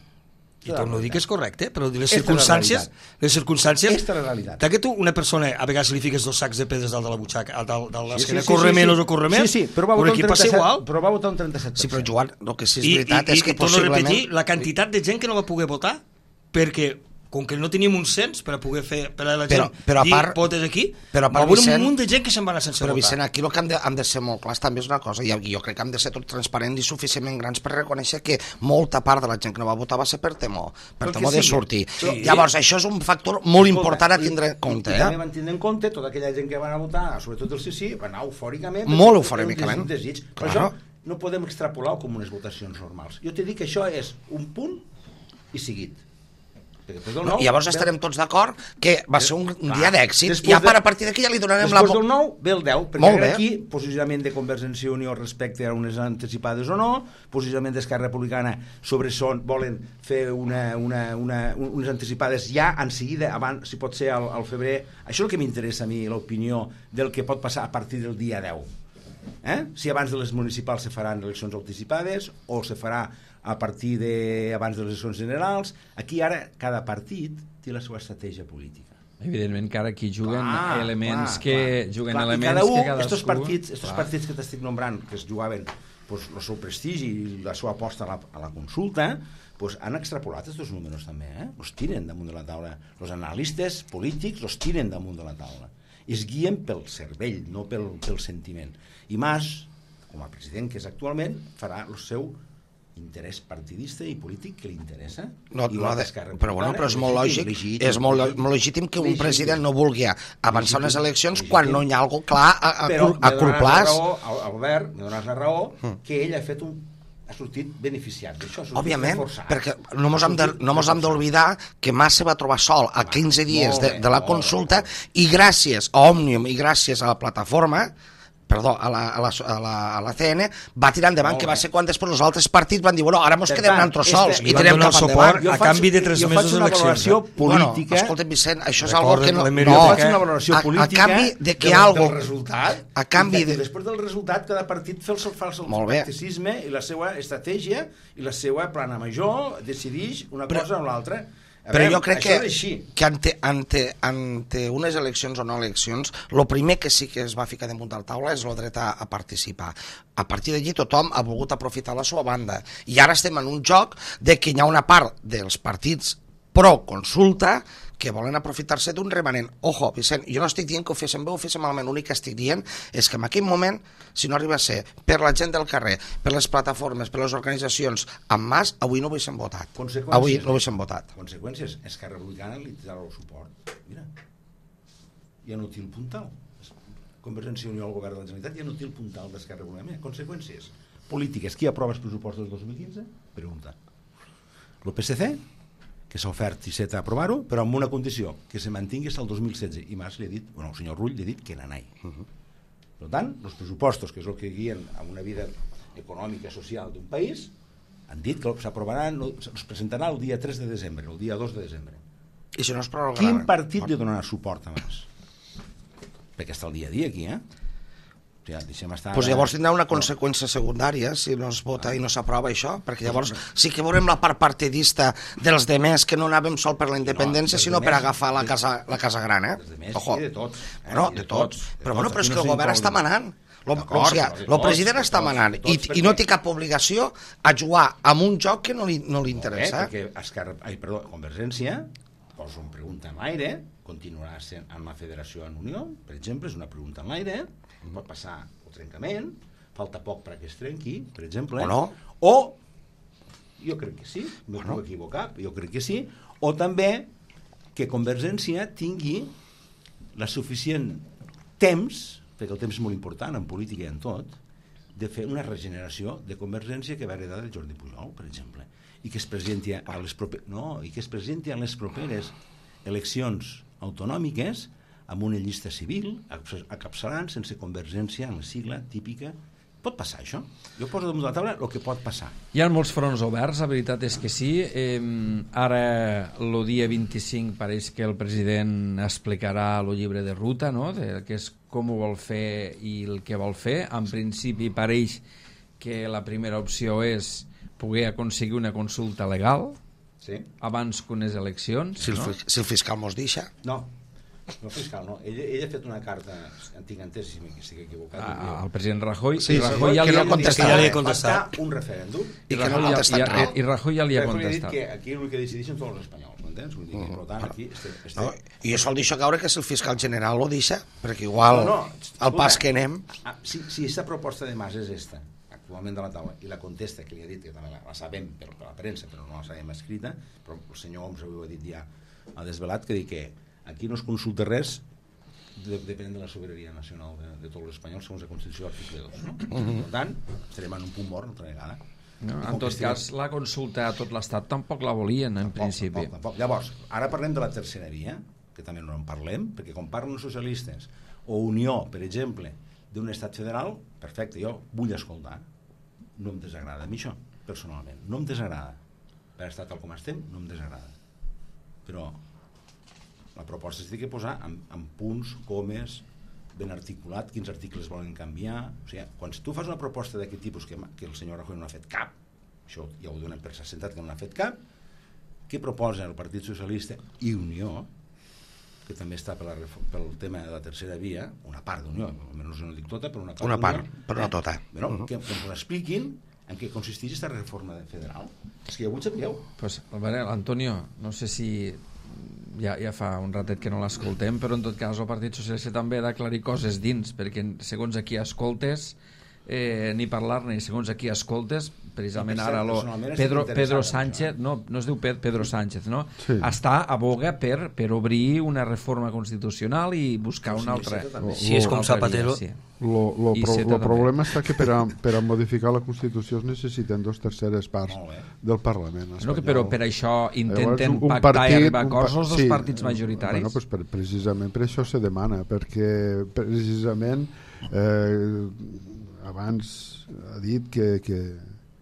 I torno a dir que és correcte, però les circumstàncies... Les circumstàncies... Esta és la realitat. Que tu, una persona, a vegades li fiques dos sacs de pedres dalt de la butxaca, dalt de l'esquena, sí, sí, corre sí, menys sí. o corre més, sí, sí, però va votar aquí un passa igual. Però va votar un trenta-set per cent. Sí, però Joan, el que sí és I, veritat i, és que i, possiblement... I torno a repetir, la quantitat de gent que no va poder votar perquè com que no teníem un cens per a poder fer per a la gent però, però a part, dir potes aquí, però a part, va haver Vicent, un munt de gent que se'n va anar sense però, votar. Vicent, aquí el que hem de, hem de ser molt clars també és una cosa, i jo crec que hem de ser tot transparents i suficientment grans per reconèixer que molta part de la gent que no va votar va ser per temor, per temor de sortir. Sí. Llavors, això és un factor molt important a tindre en compte. I, eh? també van tindre en compte tota aquella gent que van a votar, sobretot el sí sí, van anar eufòricament. Molt eufòricament. Un desig. Però això no podem extrapolar com unes votacions normals. Jo t'he dit que això és un punt i seguit. No, I llavors estarem tots d'acord que va ser un dia d'èxit, i a partir d'aquí ja li donarem la... Després del nou ve el deu, perquè aquí posicionament de Convergència i Unió respecte a unes anticipades o no, posicionament d'Esquerra Republicana sobre són, volen fer una, una, una, unes anticipades ja en seguida, abans, si pot ser al, al febrer. Això és el que m'interessa a mi, l'opinió del que pot passar a partir del dia deu. Eh? Si abans de les municipals se faran eleccions anticipades o se farà a partir de abans de les eleccions generals. Aquí ara cada partit té la seva estratègia política. Evidentment que ara aquí juguen clar, elements clar, que clar, juguen clar, elements i cada un, que cadascú... estos partits, estos partits que t'estic nombrant, que es jugaven pues, el seu prestigi i la seva aposta a la, a la consulta, pues, han extrapolat aquests números també, eh? Los tiren damunt de la taula. Els analistes polítics los tiren damunt de la taula. I es guien pel cervell, no pel, pel sentiment. I Mas, com a president que és actualment, farà el seu interès partidista i polític que li interessa. No, no, de, però bueno, però és molt lògic, legítim, és molt, legítim, molt legítim que un legítim, president no vulgui avançar unes eleccions legítim, quan no hi ha alguna clar a, a, però a curplàs. Però Albert, me dones la raó que ell ha fet un ha sortit beneficiat d'això. Òbviament, perquè no mos hem de, no mos hem d'oblidar que Mas se va trobar sol a quinze dies de, de la consulta i gràcies a Òmnium i gràcies a la plataforma perdó, a la, a, la, a, la, a la C N, va tirar endavant, que va ser quan després els altres partits van dir, bueno, ara mos quedem nosaltres sols i tirem cap endavant. A canvi de tres mesos d'eleccions. Jo faig una valoració política... Bueno, escolta, Vicent, això és algo que no... No, jo faig una valoració política a canvi de que algo... del resultat, a canvi de... després del resultat, cada partit fa el seu tacticisme i la seva estratègia i la seva plana major, decideix una cosa o l'altra. Però jo crec que, que ante, ante, ante unes eleccions o no eleccions, el primer que sí que es va ficar damunt de la taula és el dret a, a participar. A partir d'allí tothom ha volgut aprofitar la seva banda. I ara estem en un joc de que hi ha una part dels partits pro-consulta que volen aprofitar-se d'un remanent. Ojo, Vicent, jo no estic dient que ho féssim bé o ho féssim malament, l'únic que estic dient és que en aquell moment, si no arriba a ser per la gent del carrer, per les plataformes, per les organitzacions, amb Mas, avui no ho haguéssim votat. Avui no ho haguéssim votat. Conseqüències, Esquerra Republicana li trarà el suport. Mira, ja no té el puntal. Convergència i Unió al govern de la Generalitat ja no té el puntal d'Esquerra Republicana. Conseqüències polítiques. Qui aprova els pressupostos del dos mil quinze? Pregunta. El P S C? Que s'ha ofert i set a aprovar-ho, però amb una condició, que se mantingui fins al dos mil setze. I Mas li ha dit, bueno, el senyor Rull li ha dit que n'anai. Uh -huh. Per tant, els pressupostos, que és el que guien a una vida econòmica i social d'un país, han dit que s'aprovaran, es presentaran el dia tres de desembre, el dia dos de desembre. I si no es prorrogarà... Quin partit li donarà suport a Mas? Perquè està el dia a dia aquí, eh? Ja, estar... pues llavors tindrà una conseqüència secundària si no es vota i no s'aprova això, perquè llavors sí que veurem la part partidista dels demés que no anàvem sol per la independència, no, sinó per agafar la casa, la casa gran, eh? Ojo. De tots. Eh? No, de tots. Però bueno, però és que el govern està manant. Lo, o sigui, el president està manant i, i no té cap obligació a jugar amb un joc que no li, no li interessa. Eh, perquè Esquerra, ai, perdó, Convergència, poso una pregunta en l'aire, continuarà sent en la federació en Unió, per exemple, és una pregunta en l'aire, pot passar el trencament, falta poc perquè es trenqui, per exemple, o no, o jo crec que sí, no bueno. puc equivocar, jo crec que sí, o també que Convergència tingui la suficient temps, perquè el temps és molt important en política i en tot, de fer una regeneració de Convergència que va heredar de Jordi Pujol, per exemple, i que es presenti a les properes, no, i que es presenti a les properes eleccions autonòmiques amb una llista civil, acapçalant sense Convergència en la sigla típica. Pot passar això? Jo poso damunt de la taula el que pot passar. Hi ha molts fronts oberts, la veritat és que sí. Eh, ara, el dia vint-i-cinc, pareix que el president explicarà el llibre de ruta, no?, de que és com ho vol fer i el que vol fer. En principi, pareix que la primera opció és poder aconseguir una consulta legal, sí, abans que unes eleccions. Si el, no? si el fiscal mos deixa. No. No fiscal, no. Ell, ell ha fet una carta, en tinc entès, si m'estic equivocat. Ah, el president Rajoy, sí, i Rajoy ja li ha contestat. Ja li ha contestat. Un referèndum. I, I que no li ha contestat res. I Rajoy ja li ha contestat. contestat. Que aquí l'únic que decideixen són els espanyols, m'entens? Vull dir que, per tant, aquí... Este, este... No, I això el deixo caure que si el fiscal general ho deixa, perquè igual no, no, al pas que anem... Ah, si, si aquesta proposta de Mas és esta, actualment de la taula, i la contesta que li ha dit, que també la, la sabem per, per la premsa, però no la sabem escrita, però el senyor Homs ho ha dit ja, ha desvelat, que diu que aquí no es consulta res, de, depenent de la sobirania nacional de, de tots els espanyols segons la Constitució article dos, no? Uh -huh. Per tant, estarem en un punt mort una altra vegada. No, en tot cas, la consulta a tot l'Estat tampoc la volien, en tampoc, principi. Tampoc, tampoc. Llavors, ara parlem de la tercera via, que també no en parlem, perquè quan parlen els socialistes o Unió, per exemple, d'un estat federal, perfecte, jo vull escoltar. No em desagrada a mi això, personalment. No em desagrada. Per estar tal com estem, no em desagrada. Però la proposta s'ha de posar en, en punts, comes, ben articulat, quins articles volen canviar. O sigui, quan tu fas una proposta d'aquest tipus que, que el senyor Rajoy no ha fet cap, això ja ho donem per sentat que no ha fet cap, què proposa el Partit Socialista i Unió, que també està per la, pel tema de la tercera via, una part d'Unió, almenys no dic tota, però una part una part, d'Unió, però no tota. Bueno, uh -huh. que, que ens expliquin en què consisteix aquesta reforma federal. És que ja ho sapigueu. Pues, a veure, Antonio, no sé si ja, ja fa un ratet que no l'escoltem, però en tot cas el Partit Socialista també ha d'aclarir coses dins, perquè segons a qui escoltes eh, ni parlar-ne, segons a qui escoltes, precisament no, ara lo, Pedro, Pedro Sánchez, no, no es diu Pedro Sánchez, no? Sí. Està a boga per, per obrir una reforma constitucional i buscar una altra... Si és com Zapatero... Sí. Lo, lo, I pro, Zeta lo també. problema està que per a, per a modificar la Constitució es necessiten dos terceres parts del Parlament espanyol. No, que però per això intenten Llavors, un pactar partit, i arribar a un acords els dos sí, partits majoritaris. Bueno, pues per, precisament per això se demana, perquè precisament eh, abans ha dit que, que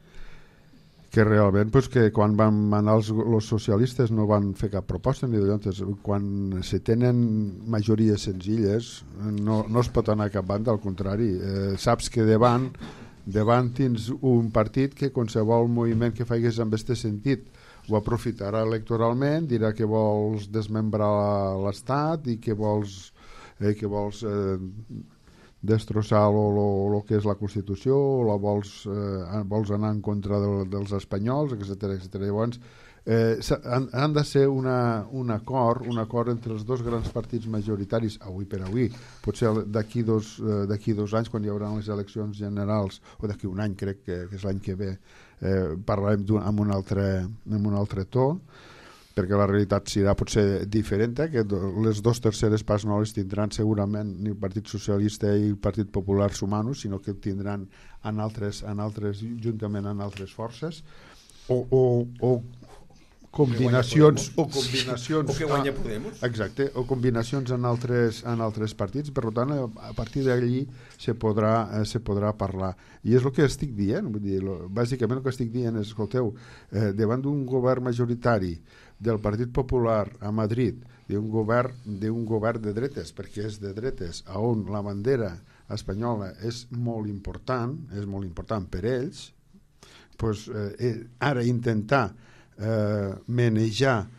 que realment pues, que quan van anar els, els socialistes no van fer cap proposta ni d'allò. Quan se tenen majories senzilles no, no es pot anar a cap banda, al contrari, eh, saps que davant davant tens un partit que qualsevol moviment que faigués en aquest sentit ho aprofitarà electoralment, dirà que vols desmembrar l'Estat i que vols eh, que vols eh, destrossar el que és la Constitució, o la vols, eh, vols anar en contra de, dels espanyols, etcètera etcètera. Llavors, eh, han, han de ser una, un acord, un acord entre els dos grans partits majoritaris, avui per avui, potser d'aquí dos, eh, d'aquí dos anys, quan hi haurà les eleccions generals, o d'aquí un any, crec que, que és l'any que ve, eh, parlarem amb un altre, amb un altre to, perquè la realitat serà potser diferent, eh? Que les dues terceres parts no les tindran segurament ni el Partit Socialista i el Partit Popular sumant-nos, sinó que tindran en altres, en altres, juntament en altres forces, o, o, o combinacions o combinacions o que guanya Podemos, exacte, o combinacions en altres, en altres partits. Per tant, a partir d'allí se podrà, se podrà parlar, i és el que estic dient. Vull dir, lo, bàsicament el que estic dient és, escolteu, eh, davant d'un govern majoritari del Partit Popular a Madrid, d'un govern, d'un govern de dretes, perquè és de dretes, on la bandera espanyola és molt important, és molt important per ells, pues, eh, ara intentar eh, manejar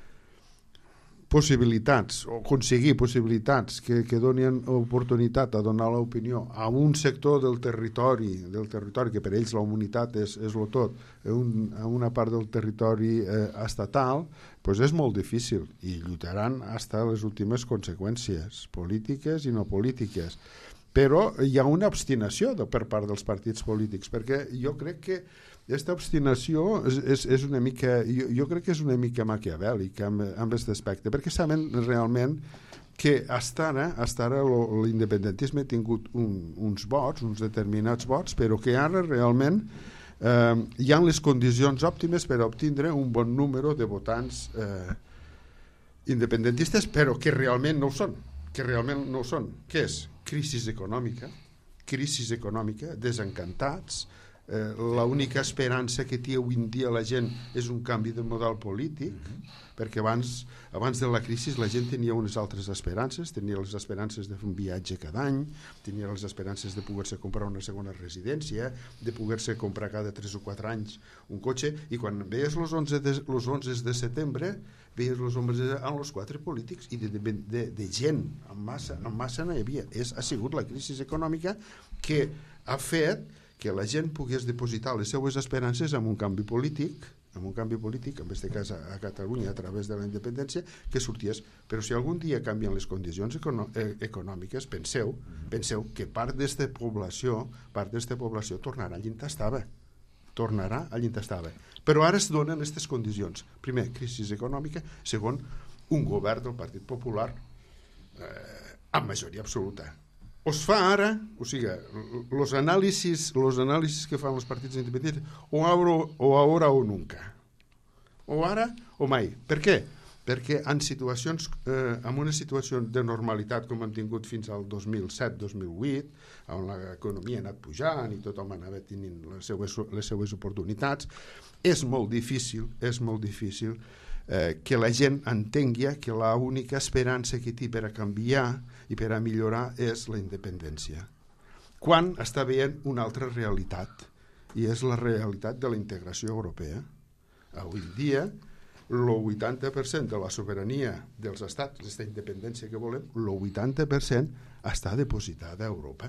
possibilitats o aconseguir possibilitats que, que donin oportunitat a donar l'opinió a un sector del territori, del territori que per ells la humanitat és, és lo tot, a, un, a una part del territori eh, estatal, pues és molt difícil i lluitaran fins a les últimes conseqüències polítiques i no polítiques. Però hi ha una obstinació de, per part dels partits polítics, perquè jo crec que aquesta obstinació és, és, és una mica, jo, jo crec que és una mica maquiavèlica amb, amb aquest aspecte, perquè saben realment que fins ara, fins ara l'independentisme ha tingut un, uns vots, uns determinats vots, però que ara realment eh, hi ha les condicions òptimes per obtindre un bon número de votants eh, independentistes, però que realment no ho són, que realment no ho són. Què és? Crisi econòmica, crisi econòmica, desencantats. Eh, l'única esperança que té avui en dia la gent és un canvi de model polític, mm-hmm. perquè abans, abans de la crisi la gent tenia unes altres esperances, tenia les esperances de fer un viatge cada any, tenia les esperances de poder-se comprar una segona residència, de poder-se comprar cada tres o quatre anys un cotxe, i quan veies els onze de, los onze de setembre veies els homes en els quatre polítics i de, de, de, de gent en massa, en massa no hi havia. És, ha sigut la crisi econòmica que ha fet que la gent pogués depositar les seues esperances en un canvi polític, en un canvi polític, en aquest cas a, a Catalunya a través de la independència, que sorties. Però si algun dia canvien les condicions econo eh, econòmiques, penseu, penseu que part d'esta població, part d'esta població tornarà allà on estava. Tornarà allà on estava. Però ara es donen aquestes condicions. Primer, crisi econòmica. Segon, un govern del Partit Popular eh, amb majoria absoluta. es fa ara, o sigui, els anàlisis, los anàlisis que fan els partits independientes, o ara o, ahora o nunca. O ara o mai. Per què? Perquè en situacions, eh, en una situació de normalitat com hem tingut fins al dos mil set dos mil vuit, on l'economia ha anat pujant i tothom anava tenint les seues, les seues oportunitats, és molt difícil, és molt difícil eh, que la gent entengui que l'única esperança que té per a canviar i per a millorar és la independència. Quan està veient una altra realitat, i és la realitat de la integració europea. Avui dia, el vuitanta per cent de la sobirania dels estats, aquesta independència que volem, el vuitanta per cent està depositada a Europa.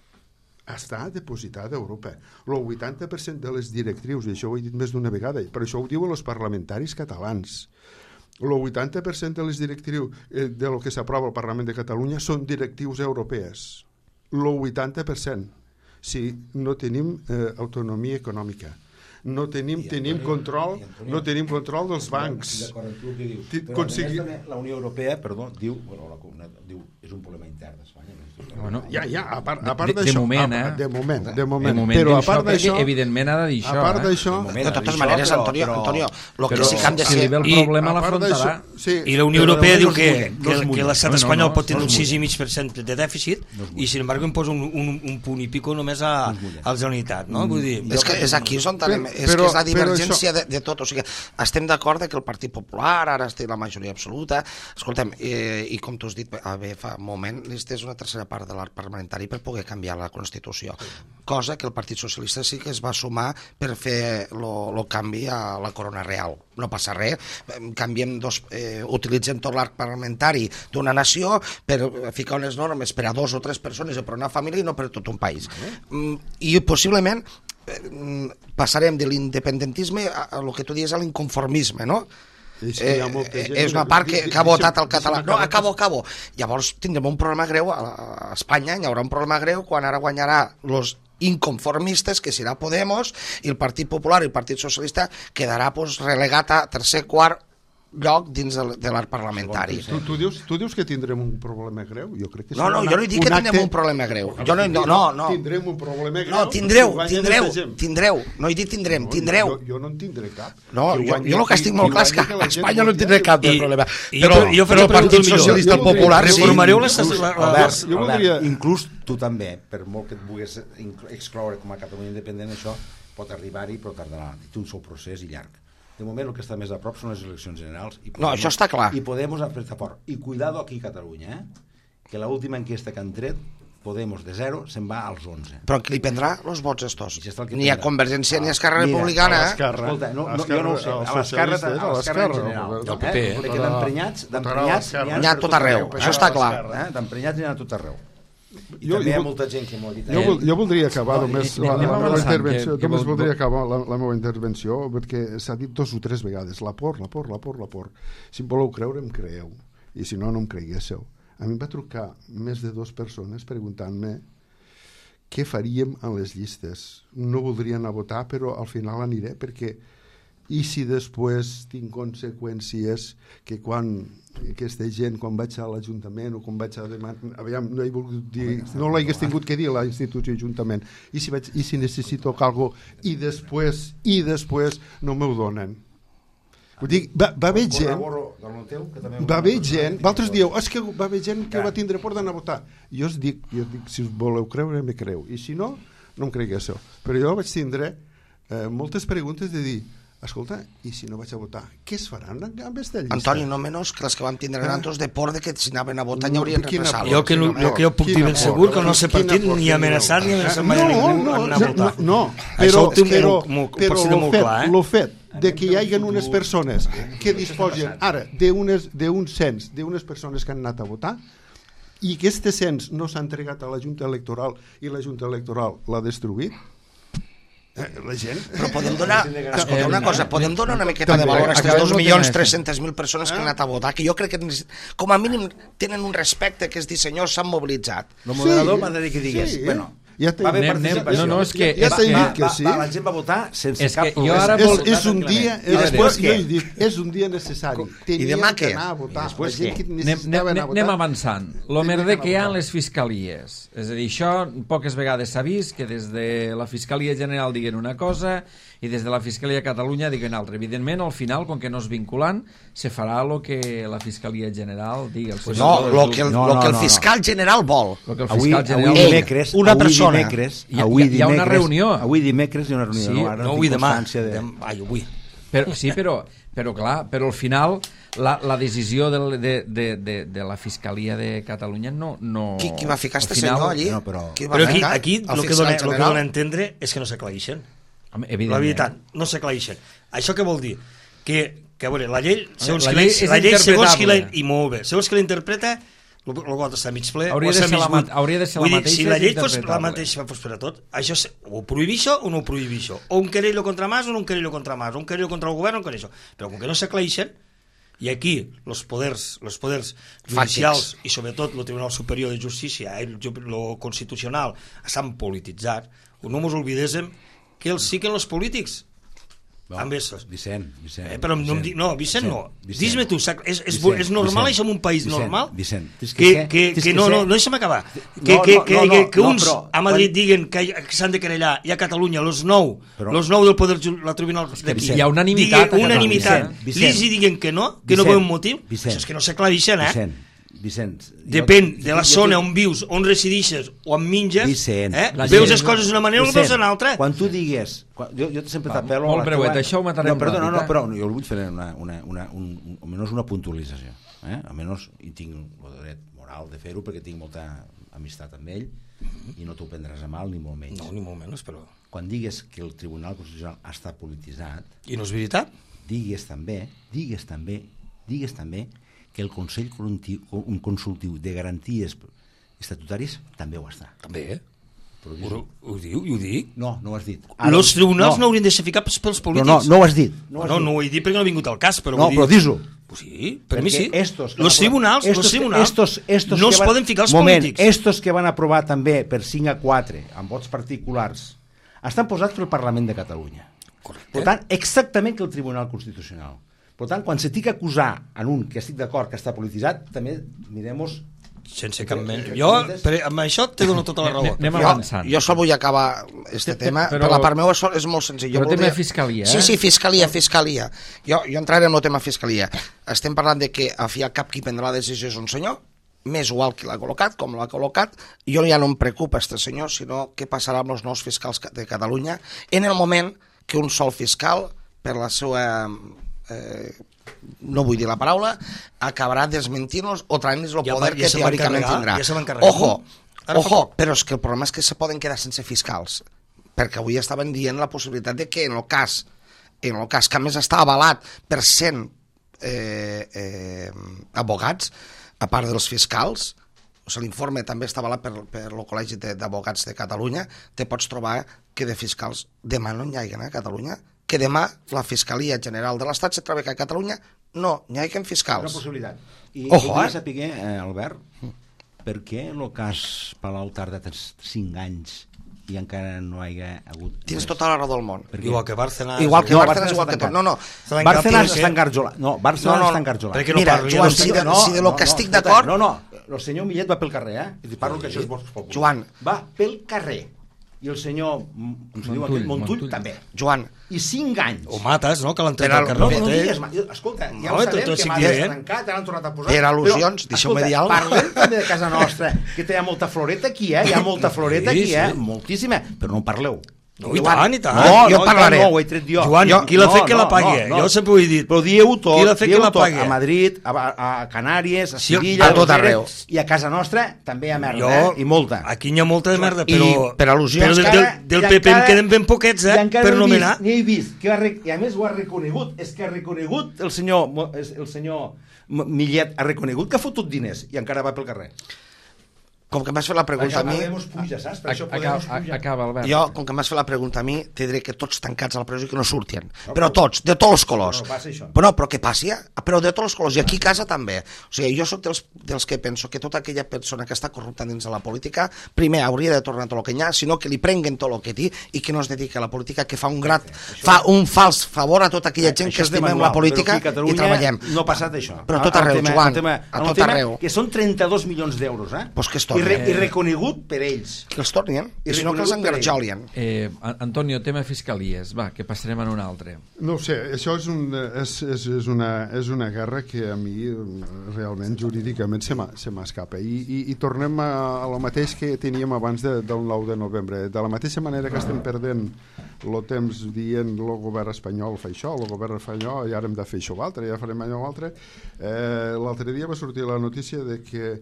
Està depositada a Europa. El vuitanta per cent de les directrius, i això ho he dit més d'una vegada, però això ho diuen els parlamentaris catalans, el vuitanta per cent de les directrius de lo que s'aprova al Parlament de Catalunya són directrius europees. El vuitanta per cent. Si no tenim eh, autonomia econòmica, no tenim, tenim control no tenim control dels bancs. D'acord amb tu el que dius. Ti- Però consegui- a més, la Unió Europea, perdó, diu, bueno, la, la, diu és un problema intern d'Espanya. Bueno, Ja, ja, a part, a part de, de d'això, moment, a- eh? de moment, de De moment, moment però diu a part això, perquè d'això, evidentment ha de dir això. a part eh? d'això, De moment, De totes això, maneres, però- Antonio, però- Antonio, lo que Però sí que hem de si li ve ser... el I- problema a part l'afrontarà. d'això, sí, I la Unió però- Europea no diu es que, mullen, no que, es que mullen. l'estat No, no, espanyol no, pot tenir no un es sis mullen. coma cinc per cent de dèficit No es mullen. i, sin embargo, imposa un, un, un punt i pico només a, No es mullen. a la Generalitat, no? Vull dir, És que és aquí on anem, Però- és que és la però divergència de, de tot, o sigui, estem d'acord que el Partit Popular ara té la majoria absoluta, escoltem, eh, i com tu has dit a bé fa un moment, és una tercera part de l'arc parlamentari per poder canviar la Constitució, cosa que el Partit Socialista sí que es va sumar per fer el canvi a la corona real. No passa res, canviem dos, eh, utilitzem tot l'arc parlamentari d'una nació per ficar unes normes per a dos o tres persones o per una família i no per tot un país. Mm, I possiblement eh, passarem de l'independentisme a, a lo que tu dius a l'inconformisme, no? És que hi ha Eh, molta gent és una que- part que, deixa- que ha votat el deixa'm català. No, acabar. acabo, acabo. Llavors tindrem un problema greu a, a Espanya, hi haurà un problema greu quan ara guanyarà los inconformistes, que serà Podemos, i el Partit Popular i el Partit Socialista quedarà pues, relegat a tercer, quart lloc dins de, de l'art parlamentari. Tu, tu, dius, tu dius que tindrem un problema greu? Jo crec que No, no, serà jo no he dit que un tindrem acte- un problema greu. Jo no, no, no, no. Tindrem un problema greu. No, tindreu, si guanya tindreu, aquesta gent. tindreu. No he dit tindrem, No, tindreu. Jo, jo no en tindré cap. No, Que jo, guanyi- jo el que estic molt que clar és que guanyi la a gent Espanya no en mundial. tindré cap de I- problema. i Però, jo- jo faré però el una Partit pregunta millor. Socialista, el Jo voldria- Popular, jo sí. reformareu les... Inclús- la- la- Albert, jo voldria- Albert, inclús tu també, per molt que et vulguis inc- excloure com a Catalunya independent, això pot arribar-hi, però tardarà. Té un sol procés i llarg. De moment el que està més a prop són les eleccions generals. I No, això està clar. I Podemos apretar fort. I cuidado aquí a Catalunya, eh? Que l'última enquesta que han tret, Podemos de zero se'n va als onze. Però qui li prendrà els vots estos? I això és el que Ni a prendrà. Convergència ni a Esquerra Mira, Republicana. a eh? l'Esquerra. Escolta, no, no, Esquerra, jo no ho sé, els a l'esquerra socialistes, a l'esquerra en general. el P P, eh? Perquè d'emprenyats, d'emprenyats Tota la- n'hi ha N'hi ha per tot arreu, això està clar. Eh? D'emprenyats n'hi ha a tot arreu. I Jo- també hi ha jo- molta gent que m'ho ha dit. Jo, vol, jo voldria acabar No, només anem- la, anem la meva avançant, intervenció, que- que només vol- voldria acabar la, la meva intervenció perquè s'ha dit dos o tres vegades la por, la por, la por, la por. Si em voleu creure, em creieu, i si no, no em creguéssiu. A mi em va trucar més de dues persones preguntant-me què faríem en les llistes. No voldria anar a votar, però al final aniré perquè i si després tinc conseqüències que quan aquesta gent, quan vaig a l'Ajuntament o quan vaig a demanar, aviam, no he volgut dir, no l'hagués tingut que dir a la institució Ajuntament, i si, vaig, i si necessito alguna cosa i després, i després no m'ho donen. Vull dir, va, va haver gent va haver gent, vosaltres dieu és que va haver gent que va tindre por d'anar a votar. Jo us dic, jo us dic, si us voleu creure me creu, i si no, no em creguéssiu. Però jo vaig tindre eh, moltes preguntes de dir, escolta, i si no vaig a votar, què es faran amb aquesta llista? Antoni, no menys que les que vam tindre Eh? nosaltres de por de que si anaven a votar hi haurien Quina por? represàlies. Jo que, el, el que jo puc dir ben segur que el nostre partit ni amenaçat ni amenaçat mai a ningú a anar a votar. No, no, Això però, ho tinc però, molt- molt- però pot ser el molt fet, clar, eh? lo fet de que hi hagi unes persones que disposen ara d'un cens d'unes persones que han anat a votar i que aquest cens no s'ha entregat a la Junta Electoral i la Junta Electoral l'ha destruït, eh, la gent... Però podem donar, escolta, una cosa, podem donar una miqueta de També, valor a aquestes acabem dos el milions tema tres-centes mil persones que han anat a votar, que jo crec que necessit- com a mínim tenen un respecte, que és dir, senyors, s'han mobilitzat. El moderador Sí, m'ha de dir que digués, sí. bueno, Ja t'he Va haver Anem, anem, participació. no, no, és que... Ja és t'he que- dit que Va, sí. va, la gent va votar sense És cap que jo problema. ara És, vol- és un dia, I després jo què? he dit, és un dia necessari. Teníem demà que què? anar a votar. I després La gent què? que Anem, necessitava anem, anar a anem votar. avançant. Lo merder que hi ha en les fiscalies. És a dir, això poques vegades s'ha vist que des de la Fiscalia General diguen una cosa i des de la Fiscalia de Catalunya diguen altra. Evidentment, al final, com que no és vinculant, se farà el que la Fiscalia General digui. El No, senyor- el que el, No, lo no, que el no, no. fiscal general vol. Lo que el Avui, fiscal avui general... Ell, dimecres, una avui persona. dimecres, Hi ha- avui hi ha una dimecres- reunió. Avui dimecres hi ha una reunió. Sí, no, ara No no avui, tinc demà. constància de... Dem- Ai, avui. Però, sí, però, però clar, però al final la, la decisió de, de, de, de, de la Fiscalia de Catalunya no... no Qui, qui va ficar al este final- senyor allí? No, però- Qui va Però aquí, ficar? aquí El el que, fiscal dona, el que general? dona a entendre és que no s'aclareixen. Home, La evidentment. veritat, no s'aclareixen. Això què vol dir? Que, que a veure, la llei, segons la qui llei la, és la llei segons qui la, interpretable. i molt bé, segons qui la interpreta, el, el got està mig ple Hauria o de està ser mig la buit. ma- hauria de ser la Vull dir, mateixa, si la és llei fos la interpretable. mateixa fos per a tot, això és, o prohibir això o no prohibir això, o un querello contra Mas o no un querello contra Mas, o un querello contra el govern o un querello. Però com que no s'aclareixen, i aquí els poders, els poders judicials i sobretot el Tribunal Superior de Justícia, el, el Constitucional, estan polititzats, no ens oblidéssim que els siguen els polítics. No, amb essos. Vicent, Vicent. Eh, però no, em di- no, Vicent, no. Vicent. Dis-me tu, sac- és, és, Vicent, és normal Vicent, això en un país Vicent, normal? Vicent, tens que que, ser- que, tens que que no, no, ser- no deixa'm acabar. Que, No, que, no, que, no, que, no, que no, uns però a Madrid quan- diguen que, hi- que s'han de querellar i a Catalunya los nou, Però- los nou del poder ju- la tribunal d'aquí, hi ha unanimitat a diguen, Catalunya. unanimitat, Vicent, ells hi diguen que no, que no Vicent, veuen motiu, Vicent, això és que no s'aclareixen, eh? Vicent, Vicent. Depèn jo- de la jo- zona jo- on vius, on residixes o on menges, Vicent, eh? La veus gent- les coses d'una manera o les veus d'una altra. Quan tu digues... Quan, jo, jo sempre t'apel·lo... molt a la breuet, teva- això ho matarem no, perdó, no, ràpid, no, eh? però jo el vull fer una, una, una, un, un, almenys una puntualització. Eh? Almenys i tinc el dret moral de fer-ho perquè tinc molta amistat amb ell i no t'ho prendràs a mal ni molt menys. No, ni molt menys, però... Quan digues que el Tribunal Constitucional està polititzat, I no és veritat? digues també, digues també, digues també que el Consell Consultiu- un Consultiu de Garanties Estatutàries també ho està. També, eh? Però Ho, dis-ho. ho diu, i ho dic. No, no ho has dit. Els tribunals no, no haurien de ser ficats pels No, polítics. no, no ho has dit. No, No, ho has no, dit. no ho he dit perquè no ha vingut al cas, però No, vull dir... però dis-ho. Pues sí, per mi sí. Perquè Estos que los van tribunals, aprovar- los estos que- tribunals estos, estos no que es van- poden ficar els moment, polítics. Estos que van aprovar també per cinc a quatre, amb vots particulars, estan posats pel Parlament de Catalunya. Correcte. Per tant, exactament que el Tribunal Constitucional. Per tant, quan se tingui a acusar en un que estic d'acord que està polititzat, també mirem-nos... Sense cap mena. Que- Jo, que- per, amb això te dono tota la raó. Anem- anem Jo, avançant. jo sol vull acabar este tema, Però- per la part meva sol- és molt senzill. Jo Però tema de fiscalia, Sí, eh? sí, fiscalia, fiscalia. Jo, jo entraré en el tema fiscalia. Estem parlant de que al fi al cap qui prendrà la decisió és un senyor, més igual qui l'ha col·locat, com l'ha col·locat. Jo ja no em preocupa este senyor, sinó què passarà amb els nous fiscals de Catalunya en el moment que un sol fiscal, per la seva... Eh, no vull dir la paraula, acabarà desmentint-nos o traient-nos el Ja poder va- ja que se va teòricament encarregar, tindrà. ja se va encarregar. Ojo, Ara ojo, fa- però és que el problema és que se poden quedar sense fiscals, perquè avui estaven dient la possibilitat de que en el cas, en el cas que a més està avalat per cent eh, eh, abogats, a part dels fiscals, o sigui, l'informe també està avalat per, per el Col·legi de- d'Abogats de Catalunya, te pots trobar que de fiscals demà no n'hi haguen a Catalunya, que demà la Fiscalia General de l'Estat se troba que a Catalunya no n'hi haguen Una fiscals. possibilitat. I Ojo, voldria eh? saber, eh, Albert, per què en el cas Palau tarda tants cinc anys i encara no hi ha hagut... Tens res? tota la raó del món. Per què? Igual que Bárcenas... Igual que No, Bárcenas, igual que tot. No, no. S'ha Bárcenas d'encarregar, està engarjolat. No, Bárcenas No, no, està engarjolat. perquè no Mira, parli, Joan, no si sé- de, si de lo que estic d'acord... No, no, el senyor Millet va pel carrer, eh? I parlo que això és vox populi. Joan. Va pel carrer. I el senyor, com se diu Montull, aquell, Montull, Montull. també. Joan, I cinc anys. O Mates, no?, que l'han tret Per al- al carrer. No, no aquest, eh? digues, ma- escolta, ja No, ho tot- sabem tot que estic m'ha dient. desrencat, ara l'han tornat a posar. Per al·lusions, Però, deixeu-me escolta, dir alguna cosa. Parlem també de casa nostra, que té molta floreta aquí, eh? Hi ha molta floreta Sí, aquí, eh? sí. Moltíssima, però no en parleu. No, i tant, i tant. No, jo i parlaré. tant, No, ho he tret jo. Joan, jo, qui l'ha fet que la pagui? Jo sempre ho he dit. Però dieu tot, Qui l'ha fet que dieu la tot. pagui? A Madrid, a, a Canàries, a Sí, Sevilla, a tot Roselles, arreu. I a casa nostra també hi ha merda, Jo, eh? I molta. Aquí hi ha molta de merda, I però... per al·lusions però del, que del, ara- del I P P en encara- queden ben poquets, eh? I encara Per no he nomenar. vist, ni he vist, que ha, re- i a més ho ha reconegut, és que ha reconegut el senyor, Mo- el senyor M- Millet ha reconegut que ha fotut diners i encara va pel carrer. com que m'has fet la pregunta a mi... Podemos puja, saps? Per això Podemos puja. Acaba, Albert. Jo, com que m'has fet la pregunta a mi, te diré que tots tancats a la presó i que no surtien. No, però tots, de tots els colors. No, no passa això. Però, però què passi? Però de tots els colors. I aquí a casa també. O sigui, jo sóc dels, dels que penso que tota aquella persona que està corrupta dins de la política, primer hauria de tornar tot el que hi ha, sinó que li prenguen tot el que té i que no es dediqui a la política, que fa un grat, fa un fals favor a tota aquella gent que estimem la política i treballem. No ha passat això. Però a tot arreu, Joan, a tot arreu. Que són trenta-dos milions d'euros, eh? Pues que es I, re, tornin. I reconegut per ells. Que els tornin, i si no que els engarjolien. Eh, Antonio, tema fiscalies, va, que passarem en un altre. No ho sé, això és, un, és, és, és, una, és una guerra que a mi realment jurídicament se m'escapa. I, i, I tornem a, a lo mateix que teníem abans de, del nou de novembre. De la mateixa manera que estem perdent el temps dient el govern espanyol fa això, el govern espanyol i ara hem de fer això o altre, ja farem allò o altre. Eh, L'altre dia va sortir la notícia de que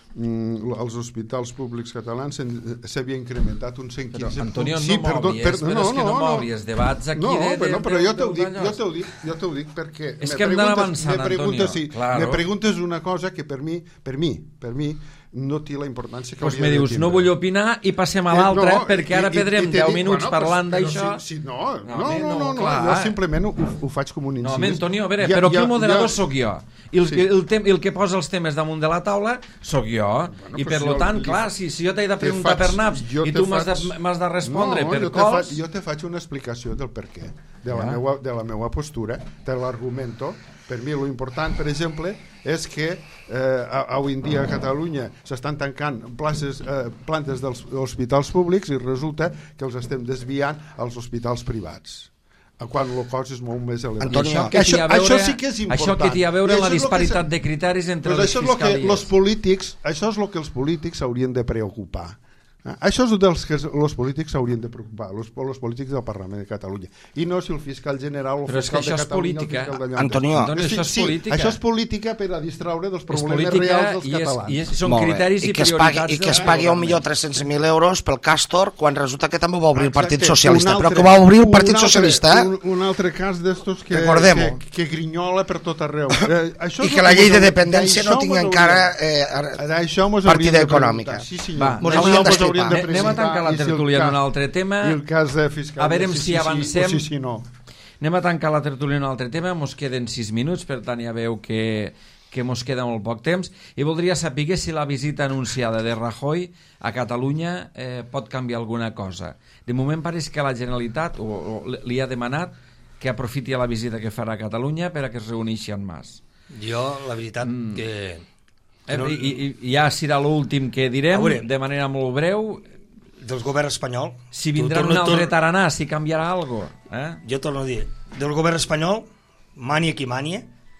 Mm, els hospitals públics catalans s'havia incrementat un cent quinze. Però, Antonio, sí, no perdó, m'obvies, per, però no, és que no, no, m'obvies debats aquí no, de, de, però, però de, jo t'ho dic, de, jo t'ho dic, jo t'ho dic perquè és me que hem d'anar avançant, me preguntes, Antonio, sí, claro. me preguntes una cosa que per mi, per mi, per mi no té la importància que pues hauria me de dius, tindre. no vull opinar i passem a l'altre, eh, no, perquè ara perdrem deu minuts bueno, parlant però d'això. Si, si, no, no, no, no, no, no, clar. jo simplement ho, ho faig com un incís. No, home, Antonio, a veure, ja, però aquí ja, el moderador ja, sóc jo. I el, sí. el, tem, el que posa els temes damunt de la taula sóc jo. Bueno, I per pues lo jo tant, li- clar, si, si jo t'he de te preguntar faig- per naps jo i te tu m'has de, faig- m'has de respondre no, per jo te cols... faig, jo te faig una explicació del per què, de la, Ja. meua, de la meua postura, de l'argumento. Per mi lo important, per exemple, és que eh, avui en dia a Catalunya s'estan tancant places, eh, plantes dels hospitals públics i resulta que els estem desviant als hospitals privats, quan el cost és molt més elevat. Antonio, Això que això, té a veure, això sí que és important. això que té a veure I amb la això és lo que disparitat se- de criteris entre Pues les això és lo que fiscalies. los polítics, això és el que els polítics s'haurien de preocupar. Ah, això és dels que els polítics s'haurien de preocupar, els, els polítics del Parlament de Catalunya. I no si el fiscal general o el Però és que fiscal això de és Catalunya... política. el fiscal d'allò. Antonio, Antonio, això és sí, política. això és política per a distraure dels És problemes política reals dels i, és, catalans. i és, són Molt bé. criteris i, I que es pagui, prioritats i que es del pagui un govern. milió tres-cents mil euros pel Castor quan resulta que també ho va obrir el Partit Exacte. Socialista, Un però altre- que ho va obrir el un Partit altre- Socialista, eh? un, un altre cas d'estos que, Recordem-ho. que, que grinyola per tot arreu. Eh, això I és que el la llei mos de hauria- dependència no d'això tingui mos encara hauria- eh, D'això mos partida hauríem de econòmica. preguntar. Sí, senyor. Va, Mos Això hauríem mos d'estripar. hauríem de Anem a tancar la presentar, i si el tertúlia en cas- un altre tema. I el cas de fiscal. A veure sí, si sí, avancem. Sí, sí, sí, no. Anem a tancar la tertúlia en un altre tema, mos queden sis minuts, per tant ja veu que, que mos queda molt poc temps, i voldria saber si la visita anunciada de Rajoy a Catalunya eh, pot canviar alguna cosa. De moment pareix que la Generalitat o, o li ha demanat que aprofiti la visita que farà a Catalunya per a que es reuneixi amb Mas. Jo, la veritat, Mm. que... Eh, No- I, i, I ja serà l'últim que direm, A veure. de manera molt breu. Del govern espanyol... Si vindrà tu- un torno- altre torno- taranà, si canviarà alguna cosa. Eh? Jo torno a dir, del govern espanyol, mania qui mania,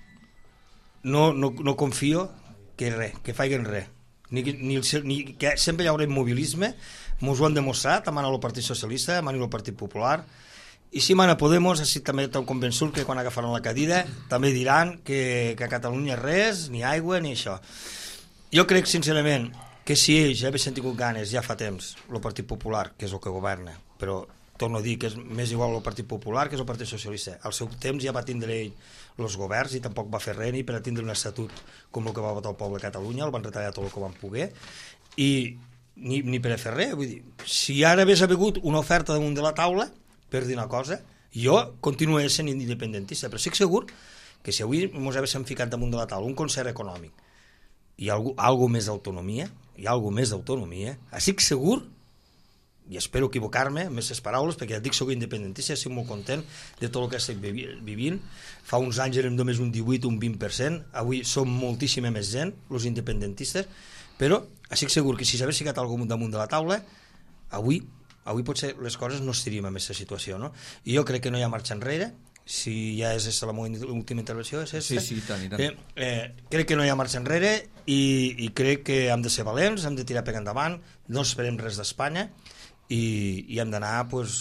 no, no, no confio que res, que facin res. Ni, ni, el, ni, que sempre hi haurà immobilisme, mos ho han demostrat, mana el Partit Socialista, mana el Partit Popular, i si mana Podemos, així també estou convençut que quan agafaran la cadira també diran que, que a Catalunya res, ni aigua, ni això. Jo crec, sincerament, que si ells ja haguessin tingut ganes ja fa temps, el Partit Popular, que és el que governa, però torno a dir que és més igual el Partit Popular que és el Partit Socialista. Al seu temps ja va tindre ell els governs i tampoc va fer res ni per a tindre un estatut com el que va votar el poble de Catalunya, el van retallar tot el que van poder, i ni, ni per a fer res. Vull dir, si ara hagués hagut una oferta damunt de la taula, per dir una cosa, jo continuo sent independentista, però estic segur que si avui ens haguéssim ficat damunt de la taula un concert econòmic i algú, algú més d'autonomia, hi ha algú més d'autonomia, estic segur, i espero equivocar-me amb aquestes paraules, perquè ja dic, soc independentista, estic molt content de tot el que estic vivint. Fa uns anys érem només un divuit, un vint per cent, avui som moltíssima més gent, els independentistes, però estic segur que si s'hagués ficat algú damunt de la taula, avui, avui potser les coses no estaríem en aquesta situació, no? I jo crec que no hi ha marxa enrere, si ja és aquesta la meva última intervenció, és aquesta. Sí, sí, tant i tant. Eh, eh, crec que no hi ha marxa enrere i, i crec que hem de ser valents, hem de tirar per endavant, no esperem res d'Espanya i, i hem d'anar pues,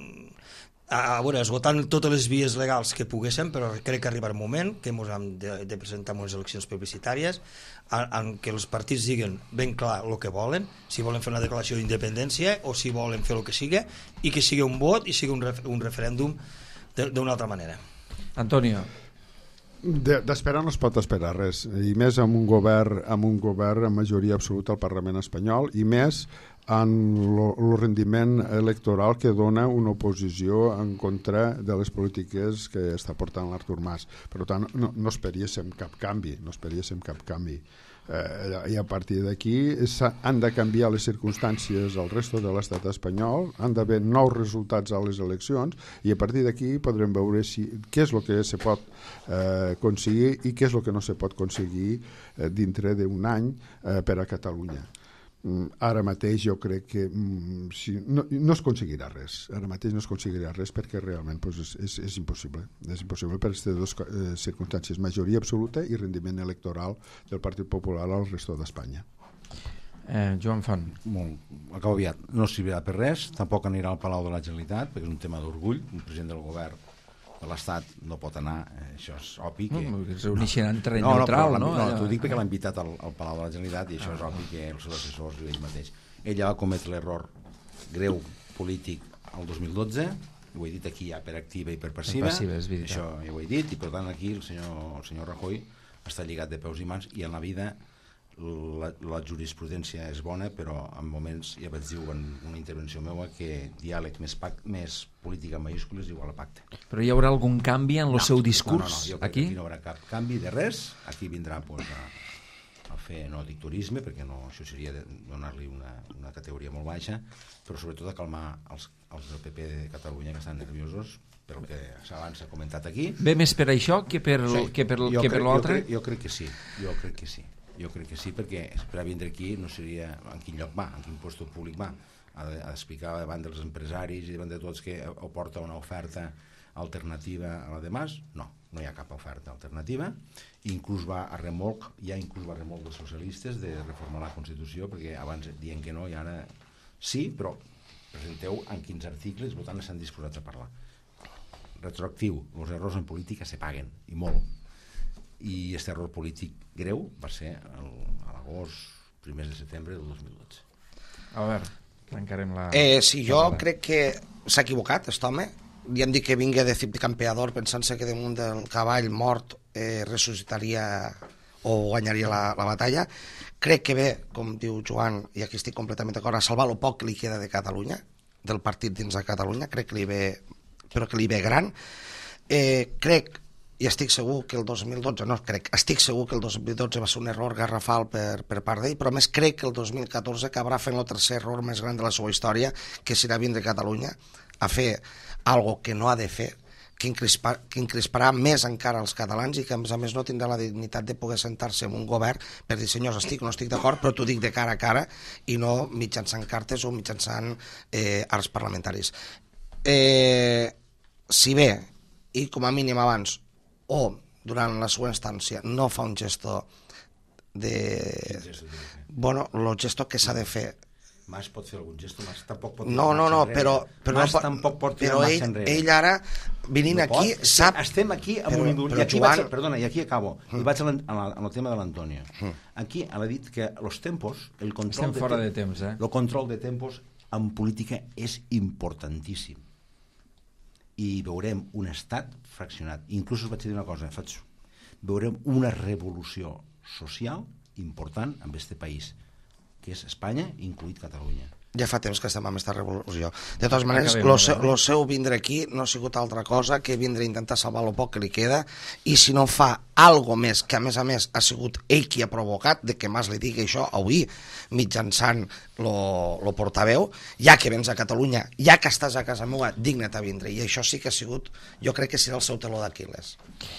a, a veure, esgotant totes les vies legals que poguéssim, però crec que arribarà un moment que ens hem de, de presentar en unes eleccions publicitàries en, en què els partits diguen ben clar el que volen, si volen fer una declaració d'independència o si volen fer el que sigui, i que sigui un vot i sigui un, ref, un referèndum d'una altra manera. Antonio. D'esperar no es pot esperar res, i més amb un govern amb un govern amb majoria absoluta al Parlament espanyol, i més en el rendiment electoral que dona una oposició en contra de les polítiques que està portant l'Artur Mas. Per tant, no, no esperaríem cap canvi, no esperaríem cap canvi. Eh, I a partir d'aquí han de canviar les circumstàncies al resto de l'estat espanyol, han d'haver nous resultats a les eleccions, i a partir d'aquí podrem veure si, què és el que se pot eh, aconseguir i què és el que no se pot aconseguir eh, dintre d'un any eh, per a Catalunya. Ara mateix jo crec que mm, si, no, no es aconseguirà res, ara mateix no es aconseguirà res perquè realment pues, és, és, és impossible, és impossible per aquestes dues eh, circumstàncies, majoria absoluta i rendiment electoral del Partit Popular al resto d'Espanya. Eh, Joan Font. Molt, acabo aviat. No servirà per res, tampoc anirà al Palau de la Generalitat, perquè és un tema d'orgull, un president del govern de l'Estat no pot anar, eh, això és obvi que... No, es reuneixen en terreny no, no, neutral, no? No, no t'ho dic perquè l'ha invitat al, al Palau de la Generalitat i això és obvi que els seus assessors i ell mateix. Ell va cometre l'error greu polític el dos mil dotze, ho he dit aquí ja per activa i per passiva, per passiva això ja ho he dit, i per tant aquí el senyor, el senyor Rajoy està lligat de peus i mans, i en la vida la, la jurisprudència és bona, però en moments, ja vaig dir en una intervenció meva, que diàleg més, pac, més política en majúscules igual a pacte. Però hi haurà algun canvi en el no, seu discurs? No, no, no, jo crec aquí? que aquí no haurà cap canvi de res, aquí vindrà pues, a, a fer no dictorisme, perquè no, això seria de donar-li una, una categoria molt baixa, però sobretot a calmar els, els del P P de Catalunya que estan nerviosos pel que abans s'ha comentat aquí. Ve més per això que per, sí, que per, que per l'altre? Jo, jo crec que sí, jo crec que sí. Jo crec que sí, perquè per a vindre aquí no seria en quin lloc va, en quin lloc públic va. Ha d'explicar davant dels empresaris i davant de tots que aporta una oferta alternativa a la de Mas. No, no hi ha cap oferta alternativa. Inclús va a remolc, ja inclús va a remolc dels socialistes de reformar la Constitució, perquè abans diuen que no i ara sí, però presenteu en quins articles votant estan disposats a parlar. Retroactiu, els errors en política se paguen, i molt. I aquest error polític greu va ser el, a l'agost, primers de setembre del dos mil dotze. Albert, tancarem la... Eh, sí, jo la crec que s'ha equivocat, aquest home. Li han dit que vinga de cip de campeador pensant-se que damunt del cavall mort eh, ressuscitaria o guanyaria la, la batalla. Crec que ve, com diu Joan, i aquí estic completament d'acord, a salvar el poc que li queda de Catalunya, del partit dins de Catalunya. Crec que li ve, però que li ve gran. Eh, crec i estic segur que el dos mil dotze, no crec, estic segur que el dos mil dotze va ser un error garrafal per, per part d'ell, però més crec que el dos mil catorze acabarà fent el tercer error més gran de la seva història, que serà vindre a Catalunya a fer algo que no ha de fer, que, encrispa, que encrisparà més encara els catalans i que a més a més no tindrà la dignitat de poder sentar-se en un govern per dir, senyors, estic o no estic d'acord, però t'ho dic de cara a cara i no mitjançant cartes o mitjançant eh, arts parlamentaris. Eh, si bé, i com a mínim abans, o durant la seva instància no fa un gesto de... Bueno, el gesto que s'ha de fer. Mas pot fer algun gesto, Mas tampoc pot... No, no, no, però... però Mas no, tampoc pot tirar però marxa ell, enrere. ell ara, venint no aquí, pot. sap... Estem aquí amb però, un nivell... però I aquí Joan... vaig, perdona, i aquí acabo. Mm. I vaig al tema de l'Antonio. Mm. Aquí ha dit que els tempos... El control Estem de fora temps, de temps, eh? El control de tempos en política és importantíssim. I veurem un estat fraccionat. Inclús us vaig dir una cosa, faig... veurem una revolució social important en aquest país, que és Espanya, incluït Catalunya. Ja fa temps que estem amb aquesta revolució. De totes maneres, el seu, lo seu vindre aquí no ha sigut altra cosa que vindre a intentar salvar el poc que li queda, i si no fa algo més, que a més a més ha sigut ell qui ha provocat, de que Mas li digui això avui, mitjançant lo, lo portaveu, ja que vens a Catalunya, ja que estàs a casa meva, digna't a vindre. I això sí que ha sigut, jo crec que serà el seu taló d'Aquil·les.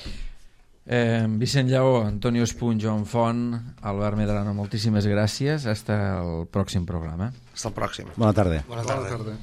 Eh, Vicent Lleó, Antonio Espuny, Joan Font, Albert Medrano, moltíssimes gràcies. Hasta el pròxim programa. Hasta el pròxim. Bona tarda. Bona tarda. Bona tarda.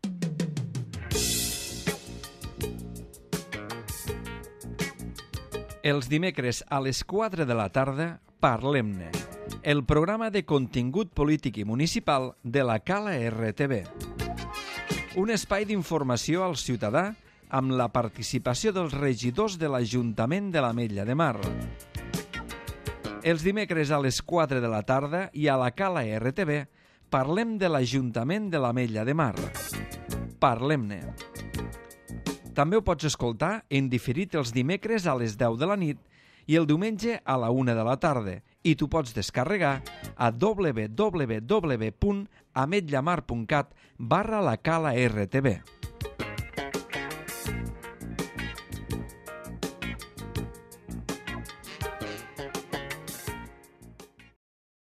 Els dimecres a les quatre de la tarda, Parlem-ne, el programa de contingut polític i municipal de la Cala R T V. Un espai d'informació al ciutadà amb la participació dels regidors de l'Ajuntament de l'Ametlla de Mar. Els dimecres a les quatre de la tarda i a la Cala R T V parlem de l'Ajuntament de l'Ametlla de Mar. Parlem-ne. També ho pots escoltar en diferit els dimecres a les deu de la nit i el diumenge a la una de la tarda, i tu pots descarregar a w w w punt ametllamar punt cat barra la cala R T V.